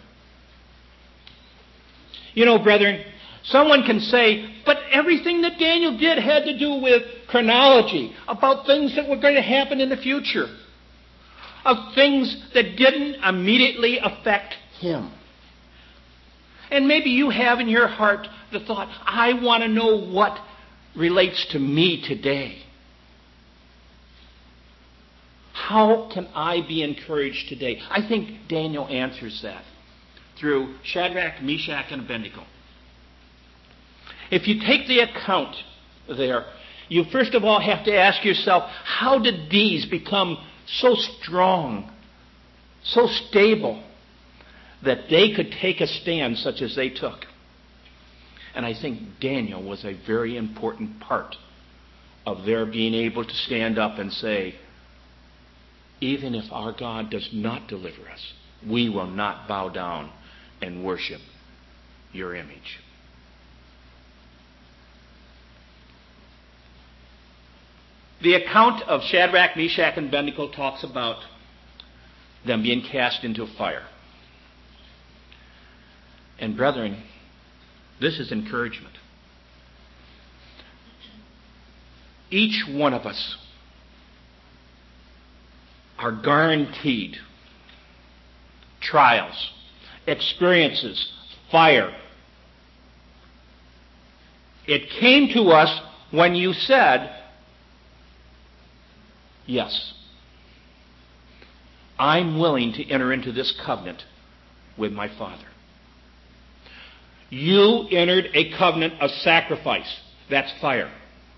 You know, brethren, someone can say, but everything that Daniel did had to do with chronology, about things that were going to happen in the future, of things that didn't immediately affect him. And maybe you have in your heart the thought, I want to know what relates to me today. How can I be encouraged today? I think Daniel answers that through Shadrach, Meshach, and Abednego. If you take the account there, you first of all have to ask yourself, how did these become so strong, so stable, that they could take a stand such as they took? And I think Daniel was a very important part of their being able to stand up and say, even if our God does not deliver us, we will not bow down and worship your image. The account of Shadrach, Meshach, and Abednego talks about them being cast into fire. And brethren, this is encouragement. Each one of us are guaranteed trials, experiences, fire. It came to us when you said, yes, I'm willing to enter into this covenant with my Father. You entered a covenant of sacrifice. That's fire.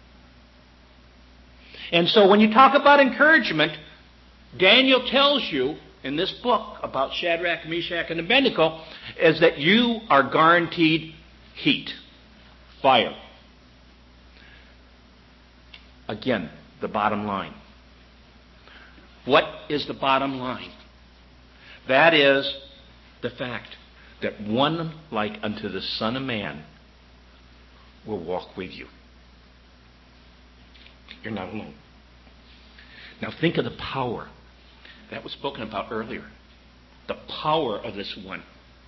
And so when you talk about encouragement, Daniel tells you in this book about Shadrach, Meshach, and Abednego is that you are guaranteed heat, fire. Again, the bottom line. What is the bottom line? That is the fact that one like unto the Son of Man will walk with you. You're not alone. Now think of the power that was spoken about earlier. The power of this one.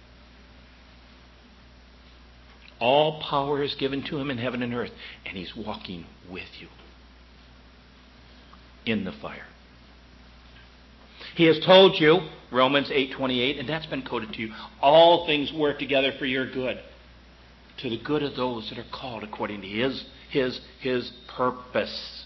All power is given to him in heaven and earth, and he's walking with you in the fire. He has told you, Romans eight twenty-eight, and that's been quoted to you, all things work together for your good, to the good of those that are called according to his, his, his purpose.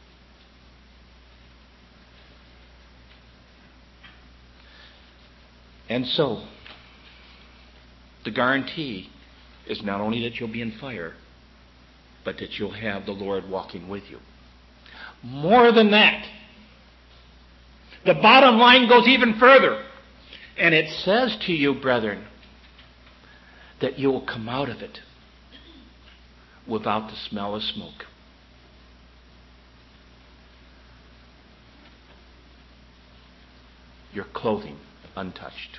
And so, the guarantee is not only that you'll be in fire, but that you'll have the Lord walking with you. More than that, the bottom line goes even further. And it says to you, brethren, that you will come out of it without the smell of smoke. Your clothing untouched.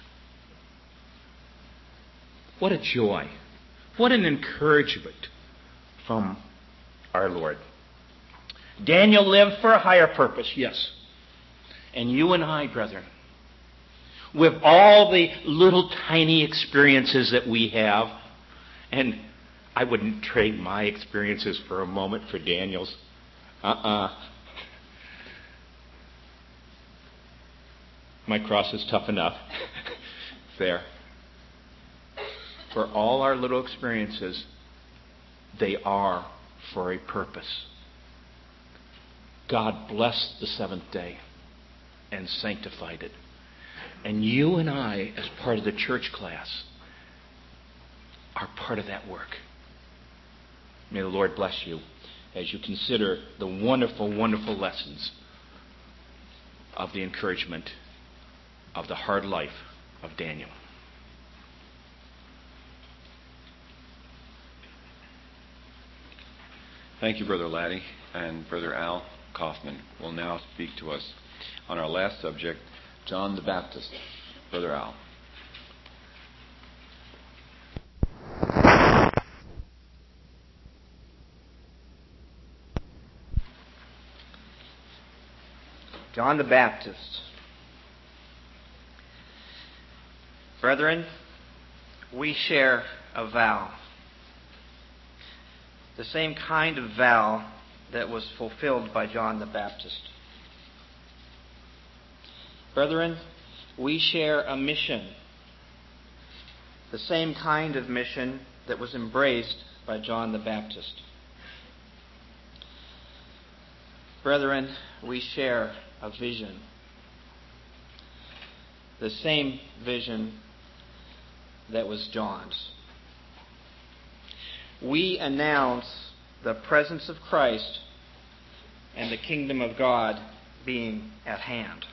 What a joy. What an encouragement from our Lord. Daniel lived for a higher purpose, yes. And you and I, brethren, with all the little tiny experiences that we have, and I wouldn't trade my experiences for a moment for Daniel's. Uh-uh. My cross is tough enough. There. For all our little experiences, they are for a purpose. God blessed the seventh day and sanctified it. And you and I, as part of the church class, are part of that work. May the Lord bless you as you consider the wonderful, wonderful lessons of the encouragement of the hard life of Daniel. Thank you, Brother Laddie, and Brother Al Kaufman will now speak to us on our last subject, John the Baptist. Brother Al. John the Baptist. Brethren, we share a vow. The same kind of vow that was fulfilled by John the Baptist. Brethren, we share a mission. The same kind of mission that was embraced by John the Baptist. Brethren, we share a vision. The same vision that was John's. We announce the presence of Christ and the kingdom of God being at hand.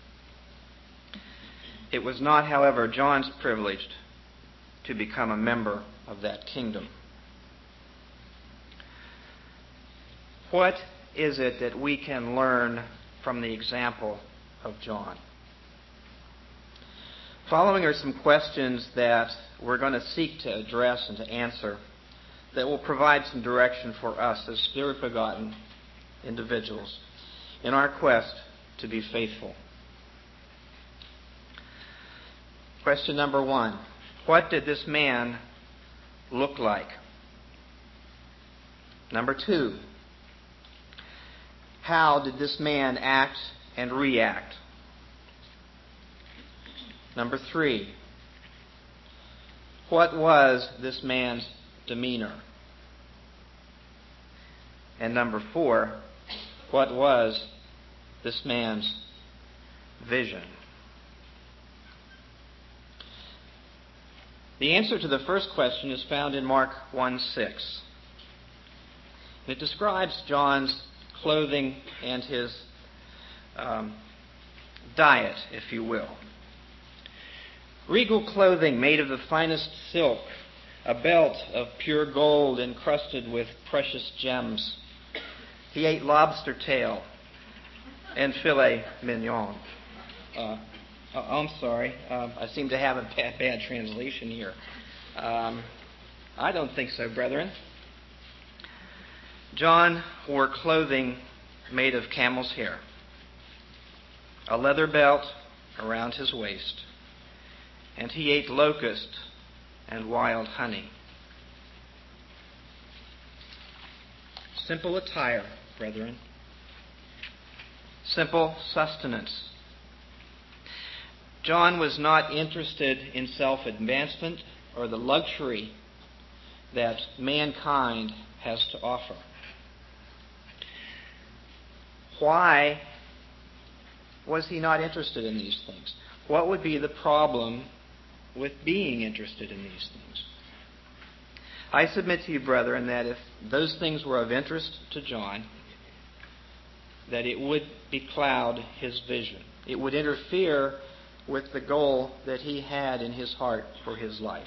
It was not, however, John's privilege to become a member of that kingdom. What is it that we can learn from the example of John. Following are some questions that we're going to seek to address and to answer that will provide some direction for us as Spirit-begotten individuals in our quest to be faithful. Question number one. What did this man look like? Number two. How did this man act and react? Number three. What was this man's demeanor? And number four. What was this man's vision? The answer to the first question is found in Mark one six. It describes John's clothing and his um, diet, if you will. Regal clothing made of the finest silk, a belt of pure gold encrusted with precious gems. He ate lobster tail and filet mignon. Uh, oh, I'm sorry. Um, I seem to have a bad, bad translation here. Um, I don't think so, brethren. John wore clothing made of camel's hair, a leather belt around his waist, and he ate locust and wild honey. Simple attire, brethren. Simple sustenance. John was not interested in self-advancement or the luxury that mankind has to offer. Why was he not interested in these things? What would be the problem with being interested in these things? I submit to you, brethren, that if those things were of interest to John, that it would becloud his vision. It would interfere with the goal that he had in his heart for his life.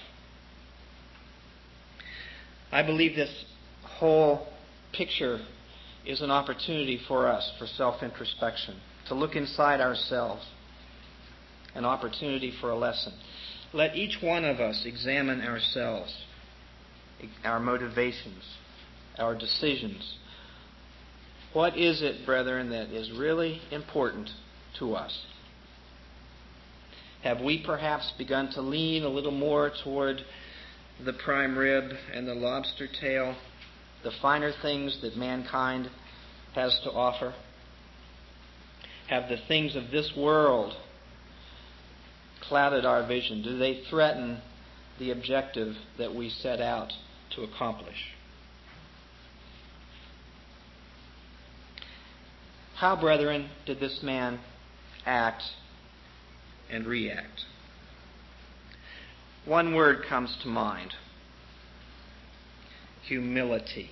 I believe this whole picture is an opportunity for us for self-introspection, to look inside ourselves, an opportunity for a lesson. Let each one of us examine ourselves, our motivations, our decisions. What is it, brethren, that is really important to us? Have we perhaps begun to lean a little more toward the prime rib and the lobster tail, the finer things that mankind has to offer? Have the things of this world clouded our vision? Do they threaten the objective that we set out to accomplish? How, brethren, did this man act and react? One word comes to mind: humility.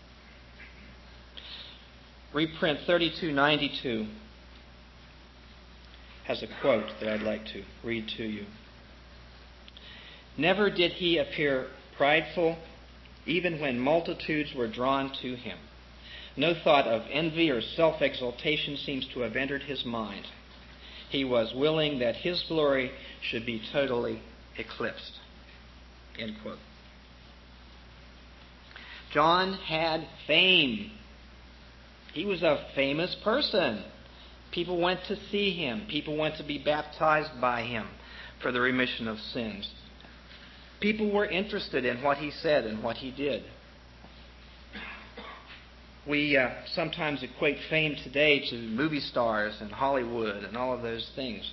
Reprint thirty-two ninety-two has a quote that I'd like to read to you. Never did he appear prideful, even when multitudes were drawn to him. No thought of envy or self-exaltation seems to have entered his mind. He was willing that his glory should be totally eclipsed. End quote. John had fame. He was a famous person. People went to see him. People went to be baptized by him for the remission of sins. People were interested in what he said and what he did. We uh, sometimes equate fame today to movie stars and Hollywood and all of those things.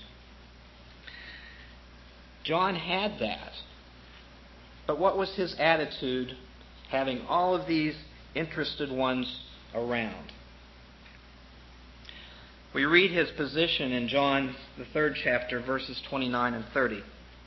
John had that. But what was his attitude having all of these interested ones around? We read his position in John, the third chapter, verses twenty-nine and thirty.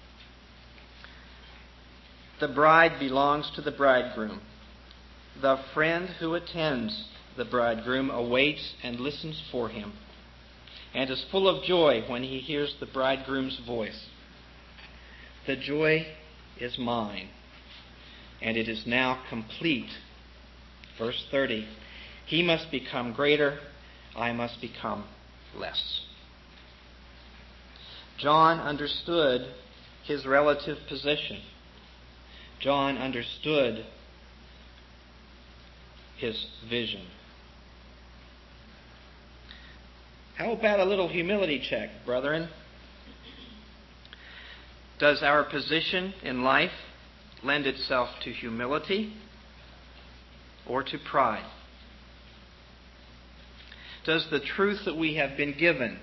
The bride belongs to the bridegroom. The friend who attends the bridegroom awaits and listens for him, and is full of joy when he hears the bridegroom's voice. The joy is mine, and it is now complete. Verse thirty. He must become greater, I must become less. John understood his relative position. John understood his vision. How about a little humility check, brethren? Does our position in life lend itself to humility or to pride? Does the truth that we have been given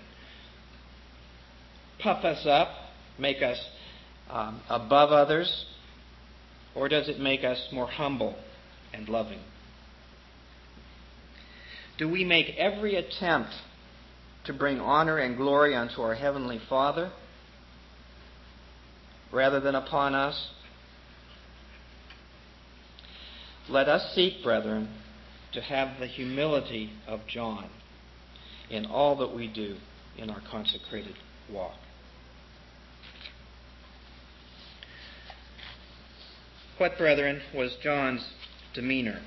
puff us up, make us um, above others, or does it make us more humble and loving? Do we make every attempt to bring honor and glory unto our Heavenly Father rather than upon us? Let us seek, brethren, to have the humility of John in all that we do in our consecrated walk. What, brethren, was John's demeanor?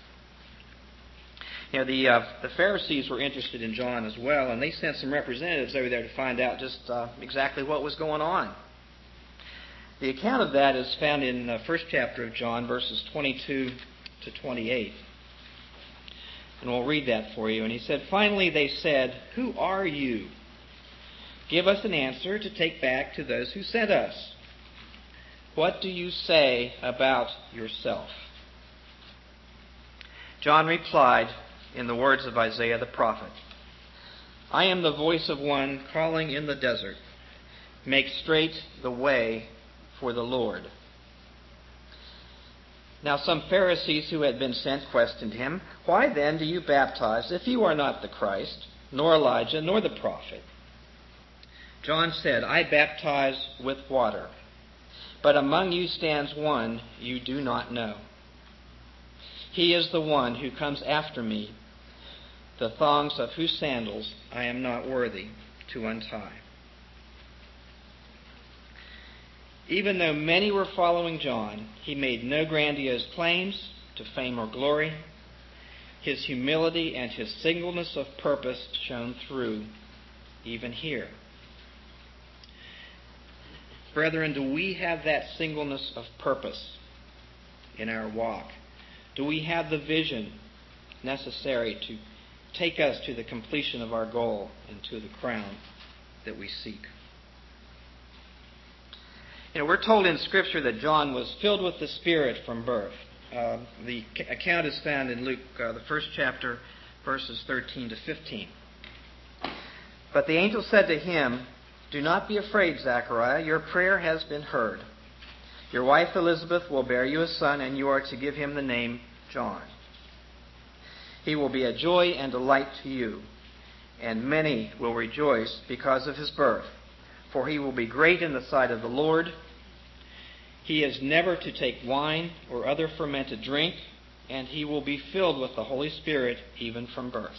You know, the, uh, the Pharisees were interested in John as well, and they sent some representatives over there to find out just uh, exactly what was going on. The account of that is found in the first chapter of John, verses twenty-two to twenty-eight. And we'll read that for you. And he said, "Finally they said, 'Who are you? Give us an answer to take back to those who sent us. What do you say about yourself?' John replied in the words of Isaiah the prophet, 'I am the voice of one calling in the desert, make straight the way for the Lord.' Now some Pharisees who had been sent questioned him, 'Why then do you baptize if you are not the Christ, nor Elijah, nor the prophet?' John said, 'I baptize with water, but among you stands one you do not know. He is the one who comes after me, the thongs of whose sandals I am not worthy to untie.'" Even though many were following John, he made no grandiose claims to fame or glory. His humility and his singleness of purpose shone through even here. Brethren, do we have that singleness of purpose in our walk? Do we have the vision necessary to take us to the completion of our goal and to the crown that we seek? You know, we're told in Scripture that John was filled with the Spirit from birth. Uh, the account is found in Luke, uh, the first chapter, verses thirteen to fifteen. "But the angel said to him, 'Do not be afraid, Zechariah, your prayer has been heard. Your wife Elizabeth will bear you a son, and you are to give him the name John. He will be a joy and delight to you, and many will rejoice because of his birth, for he will be great in the sight of the Lord. He is never to take wine or other fermented drink, and he will be filled with the Holy Spirit even from birth.'"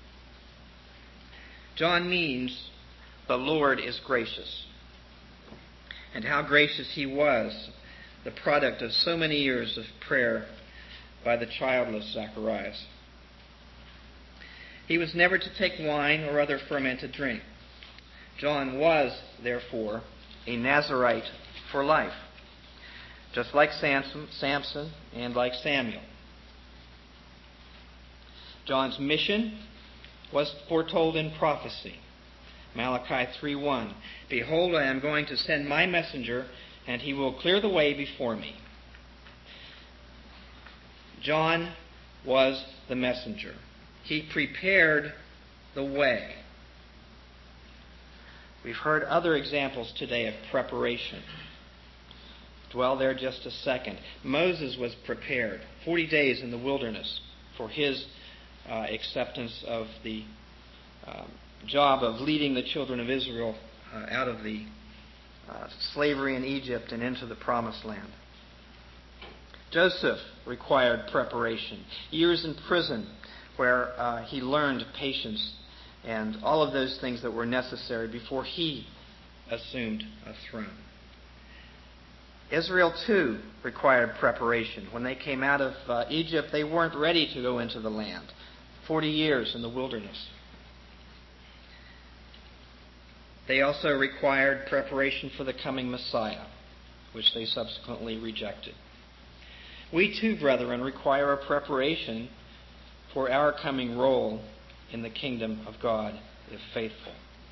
John means the Lord is gracious. And how gracious he was, the product of so many years of prayer by the childless Zacharias. He was never to take wine or other fermented drink. John was, therefore, a Nazirite for life, just like Samson, Samson and like Samuel. John's mission was foretold in prophecy. Malachi three one, "Behold, I am going to send my messenger, and he will clear the way before me." John was the messenger. He prepared the way. We've heard other examples today of preparation. Dwell there just a second. Moses was prepared forty days in the wilderness for his uh, acceptance of the um, job of leading the children of Israel uh, out of the uh, slavery in Egypt and into the promised land. Joseph required preparation. Years in prison where uh, he learned patience and all of those things that were necessary before he assumed a throne. Israel, too, required preparation. When they came out of uh, Egypt, they weren't ready to go into the land. Forty years in the wilderness. They also required preparation for the coming Messiah, which they subsequently rejected. We too, brethren, require a preparation for our coming role in the kingdom of God, if faithful.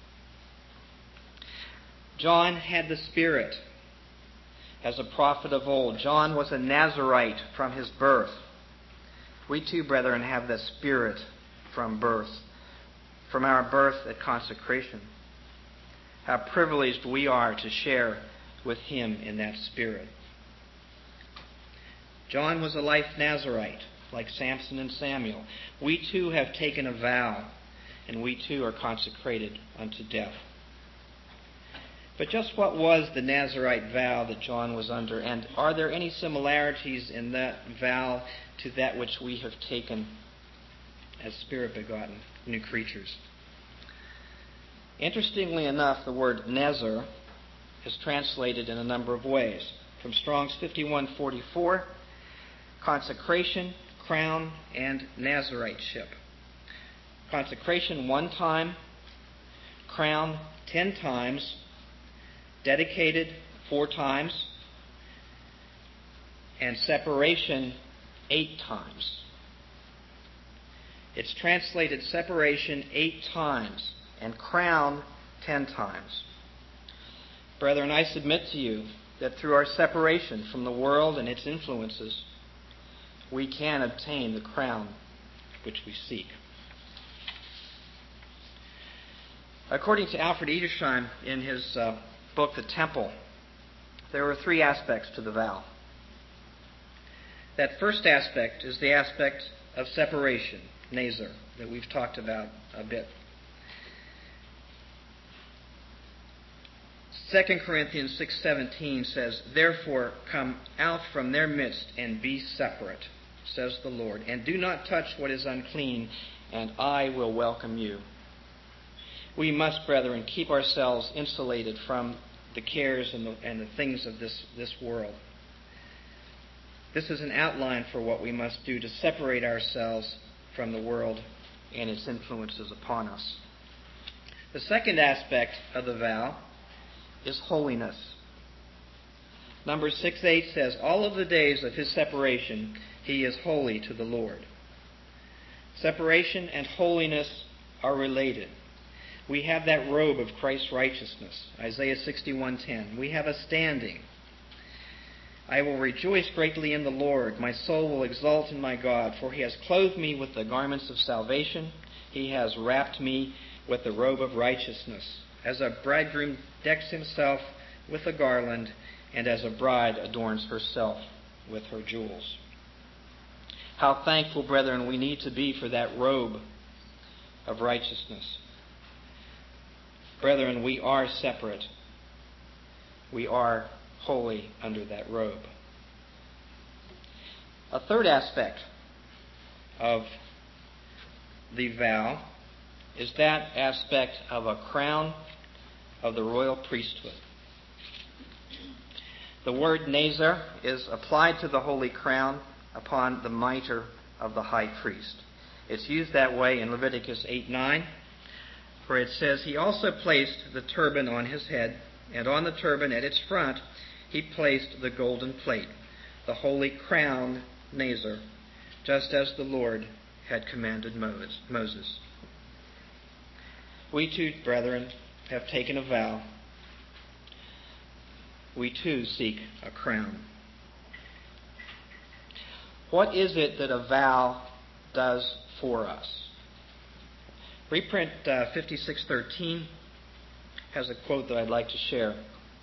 John had the Spirit as a prophet of old. John was a Nazarite from his birth. We too, brethren, have the Spirit from birth, from our birth at consecration. How privileged we are to share with him in that Spirit. John was a life Nazarite, like Samson and Samuel. We too have taken a vow, and we too are consecrated unto death. But just what was the Nazarite vow that John was under, and are there any similarities in that vow to that which we have taken as Spirit-begotten new creatures? Interestingly enough, the word Nazar is translated in a number of ways. From Strong's fifty-one forty-four, consecration, crown, and Nazariteship. Consecration one time, crown ten times, dedicated four times, and separation eight times. It's translated separation eight times and crown ten times. Brethren, I submit to you that through our separation from the world and its influences, we can obtain the crown which we seek. According to Alfred Edersheim in his uh, book, The Temple, there are three aspects to the vow. That first aspect is the aspect of separation, Nazar, that we've talked about a bit. Second Corinthians six seventeen says, "Therefore come out from their midst and be separate, says the Lord, and do not touch what is unclean, and I will welcome you." We must, brethren, keep ourselves insulated from the cares and the, and the things of this, this world. This is an outline for what we must do to separate ourselves from the world and its influences upon us. The second aspect of the vow is holiness. Numbers six eight says, "All of the days of his separation he is holy to the Lord." Separation and holiness are related. We have that robe of Christ's righteousness, Isaiah sixty-one ten. We have a standing. "I will rejoice greatly in the Lord. My soul will exult in my God, for he has clothed me with the garments of salvation. He has wrapped me with the robe of righteousness. As a bridegroom decks himself with a garland, and as a bride adorns herself with her jewels." How thankful, brethren, we need to be for that robe of righteousness. Brethren, we are separate. We are holy under that robe. A third aspect of the vow is that aspect of a crown of the royal priesthood. The word Nazar is applied to the holy crown upon the mitre of the high priest. It's used that way in Leviticus eight nine, where it says, "He also placed the turban on his head, and on the turban at its front he placed the golden plate, the holy crown Nazar, just as the Lord had commanded Moses." We too, brethren, have taken a vow. We too seek a crown. What is it that a vow does for us? Reprint uh, fifty-six thirteen has a quote that I'd like to share.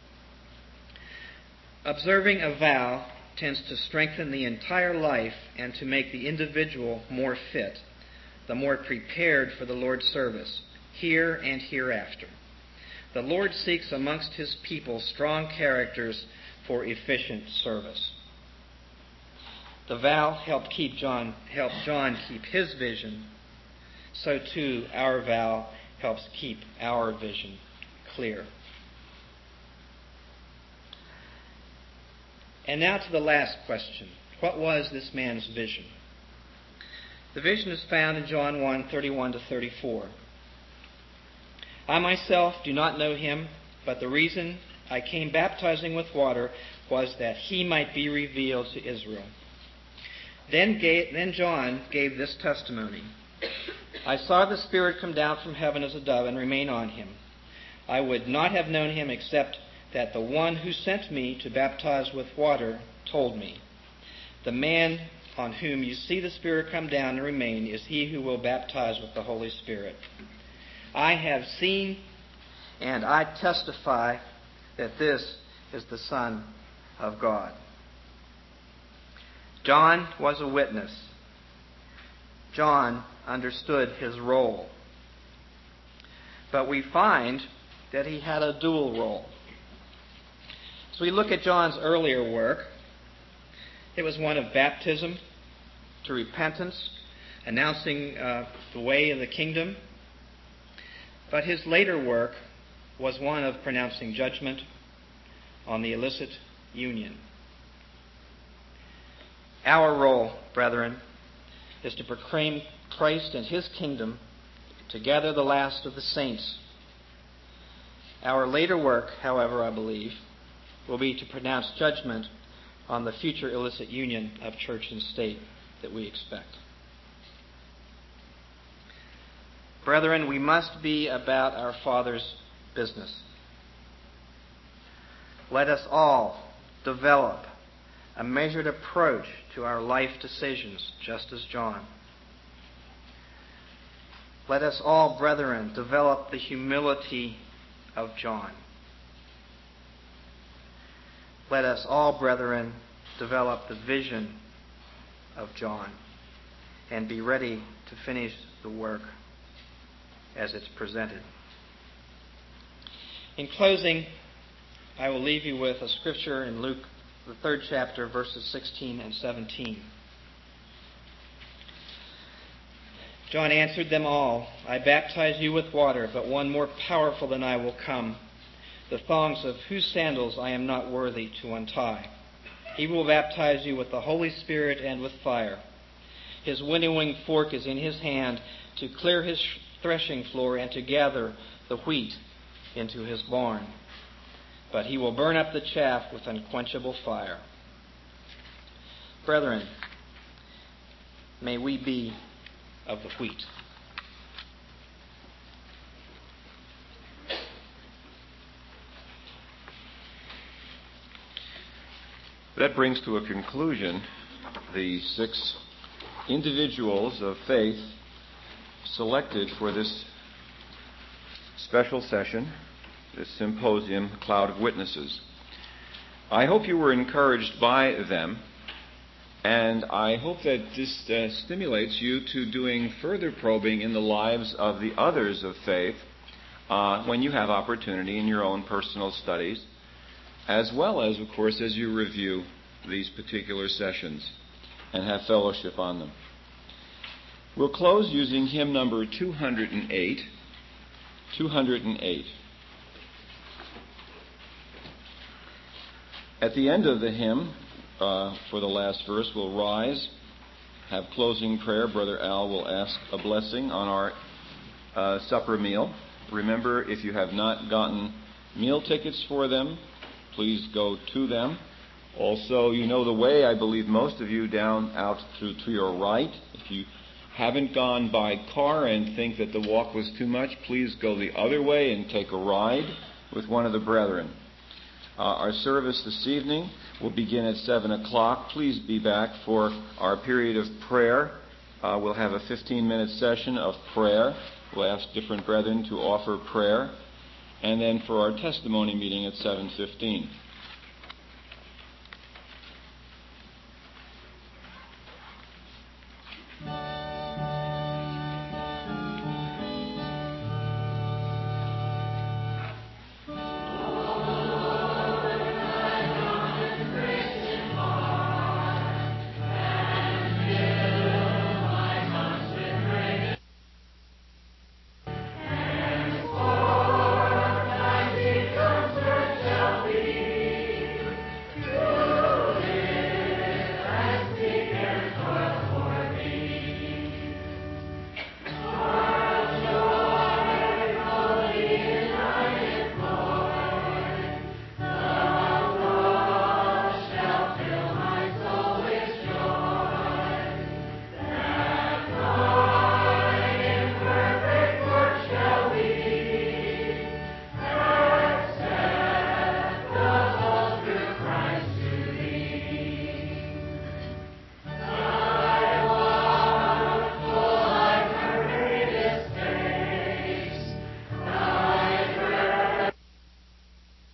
"Observing a vow tends to strengthen the entire life and to make the individual more fit, the more prepared for the Lord's service, here and hereafter. The Lord seeks amongst his people strong characters for efficient service." The vow helped keep John, helped John keep his vision. So too, our vow helps keep our vision clear. And now to the last question. What was this man's vision? The vision is found in John one thirty-one to thirty-four. I myself do not know him, but the reason I came baptizing with water was that he might be revealed to Israel. Then, gave, then John gave this testimony. I saw the Spirit come down from heaven as a dove and remain on him. I would not have known him except that the one who sent me to baptize with water told me. The man on whom you see the Spirit come down and remain is he who will baptize with the Holy Spirit. I have seen and I testify that this is the Son of God. John was a witness. John understood his role. But we find that he had a dual role. So we look at John's earlier work. It was one of baptism to repentance, announcing uh, the way of the kingdom. But his later work was one of pronouncing judgment on the illicit union. Our role, brethren, is to proclaim Christ and his kingdom, to gather the last of the saints. Our later work, however, I believe, will be to pronounce judgment on the future illicit union of church and state that we expect. Brethren, we must be about our Father's business. Let us all develop a measured approach to our life decisions, just as John. Let us all, brethren, develop the humility of John. Let us all, brethren, develop the vision of John and be ready to finish the work as it's presented. In closing, I will leave you with a scripture in Luke, the third chapter, verses sixteen and seventeen. John answered them all, I baptize you with water, but one more powerful than I will come, the thongs of whose sandals I am not worthy to untie. He will baptize you with the Holy Spirit and with fire. His winnowing fork is in his hand to clear his threshing floor and to gather the wheat into his barn. But he will burn up the chaff with unquenchable fire. Brethren, may we be of the wheat. That brings to a conclusion the six individuals of faith selected for this special session, this symposium, Cloud of Witnesses. I hope you were encouraged by them, and I hope that this uh, stimulates you to doing further probing in the lives of the others of faith uh, when you have opportunity in your own personal studies, as well as, of course, as you review these particular sessions and have fellowship on them. We'll close using hymn number two hundred eight. two hundred eight. At the end of the hymn, uh, for the last verse, we'll rise, have closing prayer. Brother Al will ask a blessing on our uh, supper meal. Remember, if you have not gotten meal tickets for them, please go to them. Also, you know the way, I believe most of you, down out to, to your right. If you haven't gone by car and think that the walk was too much, please go the other way and take a ride with one of the brethren. Uh, our service this evening will begin at seven o'clock. Please be back for our period of prayer. Uh, we'll have a fifteen-minute session of prayer. We'll ask different brethren to offer prayer. And then for our testimony meeting at seven fifteen.